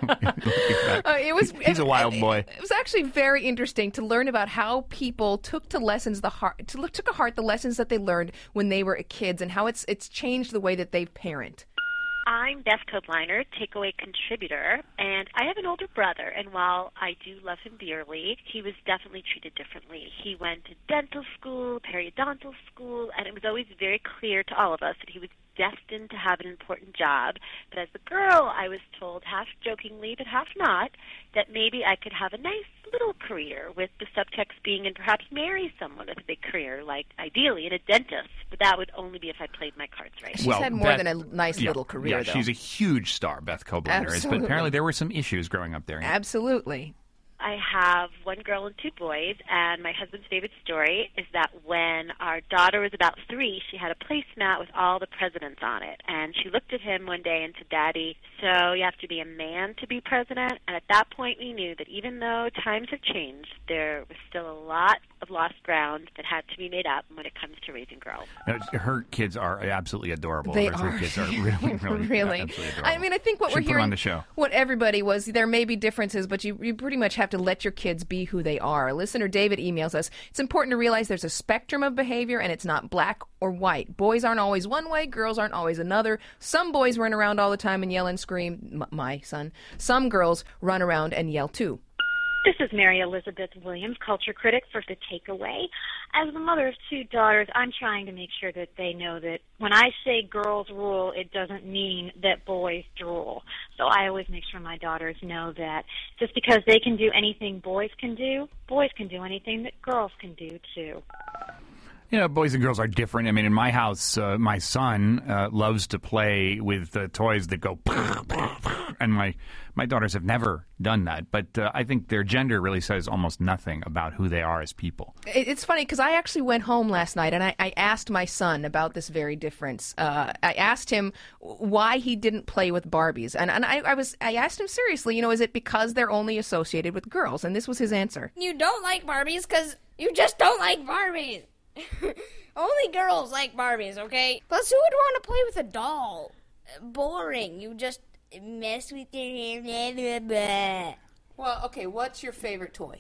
he's a wild boy. It was actually very interesting to learn about how people took to heart the lessons that they learned when they were kids and how it's changed the way that they parent. I'm Beth Kobliner, takeaway contributor, and I have an older brother, and while I do love him dearly, he was definitely treated differently. He went to dental school, periodontal school, and it was always very clear to all of us that he was destined to have an important job. But as a girl, I was told, half jokingly but half not, that maybe I could have a nice little career, with the subtext being and perhaps marry someone with a big career, like ideally a dentist. But that would only be if I played my cards right. She's had more than a nice little career, though. She's a huge star, Beth Kobliner is, but apparently there were some issues growing up there. Absolutely. I have 1 girl and 2 boys, and my husband's favorite story is that when our daughter was about 3, she had a placemat with all the presidents on it. And she looked at him one day and said, "Daddy, so you have to be a man to be president?" And at that point we knew that even though times have changed, there was still a lot of lost ground that had to be made up when it comes to raising girls. Her kids are absolutely adorable. They Her are. kids are really, really. absolutely adorable. I mean, I think what Should we're put her hearing, on the show. what everybody was, there may be differences, but you pretty much have to let your kids be who they are. Listener David emails us, it's important to realize there's a spectrum of behavior and it's not black or white. Boys aren't always one way, girls aren't always another. Some boys run around all the time and yell and scream, my son. Some girls run around and yell too. This is Mary Elizabeth Williams, culture critic for The Takeaway. As the mother of 2 daughters, I'm trying to make sure that they know that when I say girls rule, it doesn't mean that boys drool. So I always make sure my daughters know that just because they can do anything boys can do anything that girls can do too. Boys and girls are different. I mean, in my house, my son loves to play with toys that go, and my daughters have never done that. But I think their gender really says almost nothing about who they are as people. It's funny because I actually went home last night and I asked my son about this very difference. I asked him why he didn't play with Barbies, and I asked him seriously. Is it because they're only associated with girls? And this was his answer. You don't like Barbies because you just don't like Barbies. Only girls like Barbies, okay? Plus, who would want to play with a doll? Boring. You just mess with your hair. Well, okay, what's your favorite toy?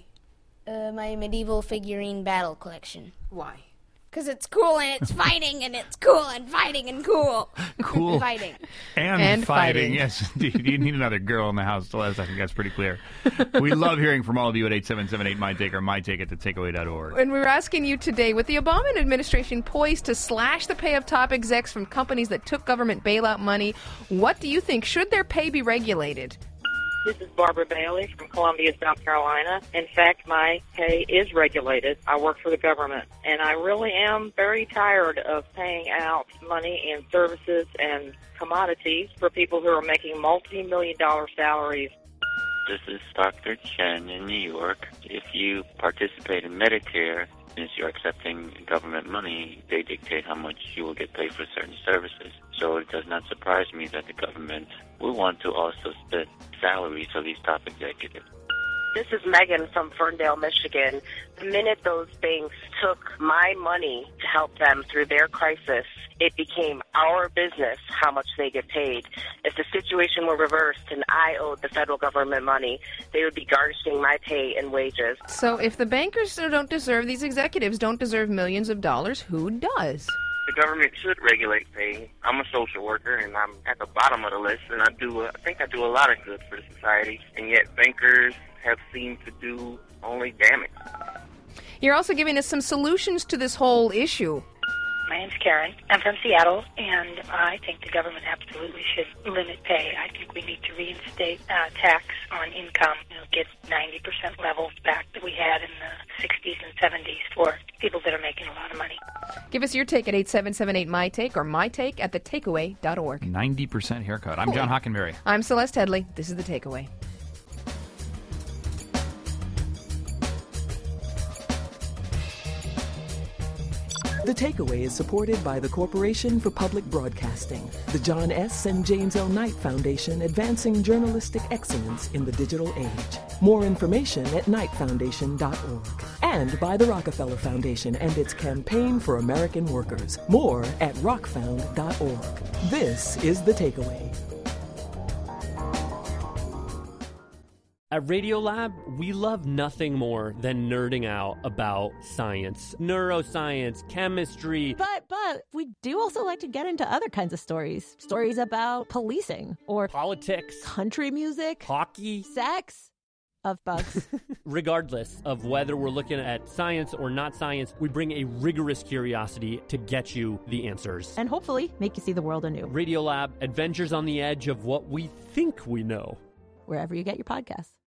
My medieval figurine battle collection. Why? Because it's cool and it's fighting and it's cool and fighting and cool. Cool. Fighting. And fighting. Yes, indeed. You need another girl in the house. I think that's pretty clear. We love hearing from all of you at 877-8MyTake or MyTake at thetakeaway.org. And we're asking you today, with the Obama administration poised to slash the pay of top execs from companies that took government bailout money, what do you think? Should their pay be regulated? This is Barbara Bailey from Columbia, South Carolina. In fact, my pay is regulated. I work for the government, and I really am very tired of paying out money in services and commodities for people who are making multi-million-dollar salaries. This is Dr. Chen in New York. If you participate in Medicare, since you're accepting government money, they dictate how much you will get paid for certain services. So it does not surprise me that the government will want to also set salaries of these top executives. This is Megan from Ferndale, Michigan. The minute those banks took my money to help them through their crisis, it became our business how much they get paid. If the situation were reversed and I owed the federal government money, they would be garnishing my pay and wages. So if the bankers don't deserve, these executives don't deserve millions of dollars, who does? The government should regulate pay. I'm a social worker, and I'm at the bottom of the list, and I think I do a lot of good for the society, and yet bankers have seemed to do only damage. You're also giving us some solutions to this whole issue. My name's Karen. I'm from Seattle, and I think the government absolutely should limit pay. I think we need to reinstate tax on income, get 90% levels back that we had in the 60s and 70s for people that are making a lot of money. Give us your take at 877-8MyTake or MyTake at thetakeaway.org. 90% haircut. I'm John Hockenberry. I'm Celeste Headley. This is The Takeaway. The Takeaway is supported by the Corporation for Public Broadcasting, the John S. and James L. Knight Foundation, advancing journalistic excellence in the digital age. More information at knightfoundation.org. And by the Rockefeller Foundation and its Campaign for American Workers. More at rockfound.org. This is The Takeaway. At Radiolab, we love nothing more than nerding out about science, neuroscience, chemistry. But we do also like to get into other kinds of stories. Stories about policing or politics, country music, hockey, sex, of bugs. Regardless of whether we're looking at science or not science, we bring a rigorous curiosity to get you the answers. And hopefully make you see the world anew. Radiolab, adventures on the edge of what we think we know. Wherever you get your podcasts.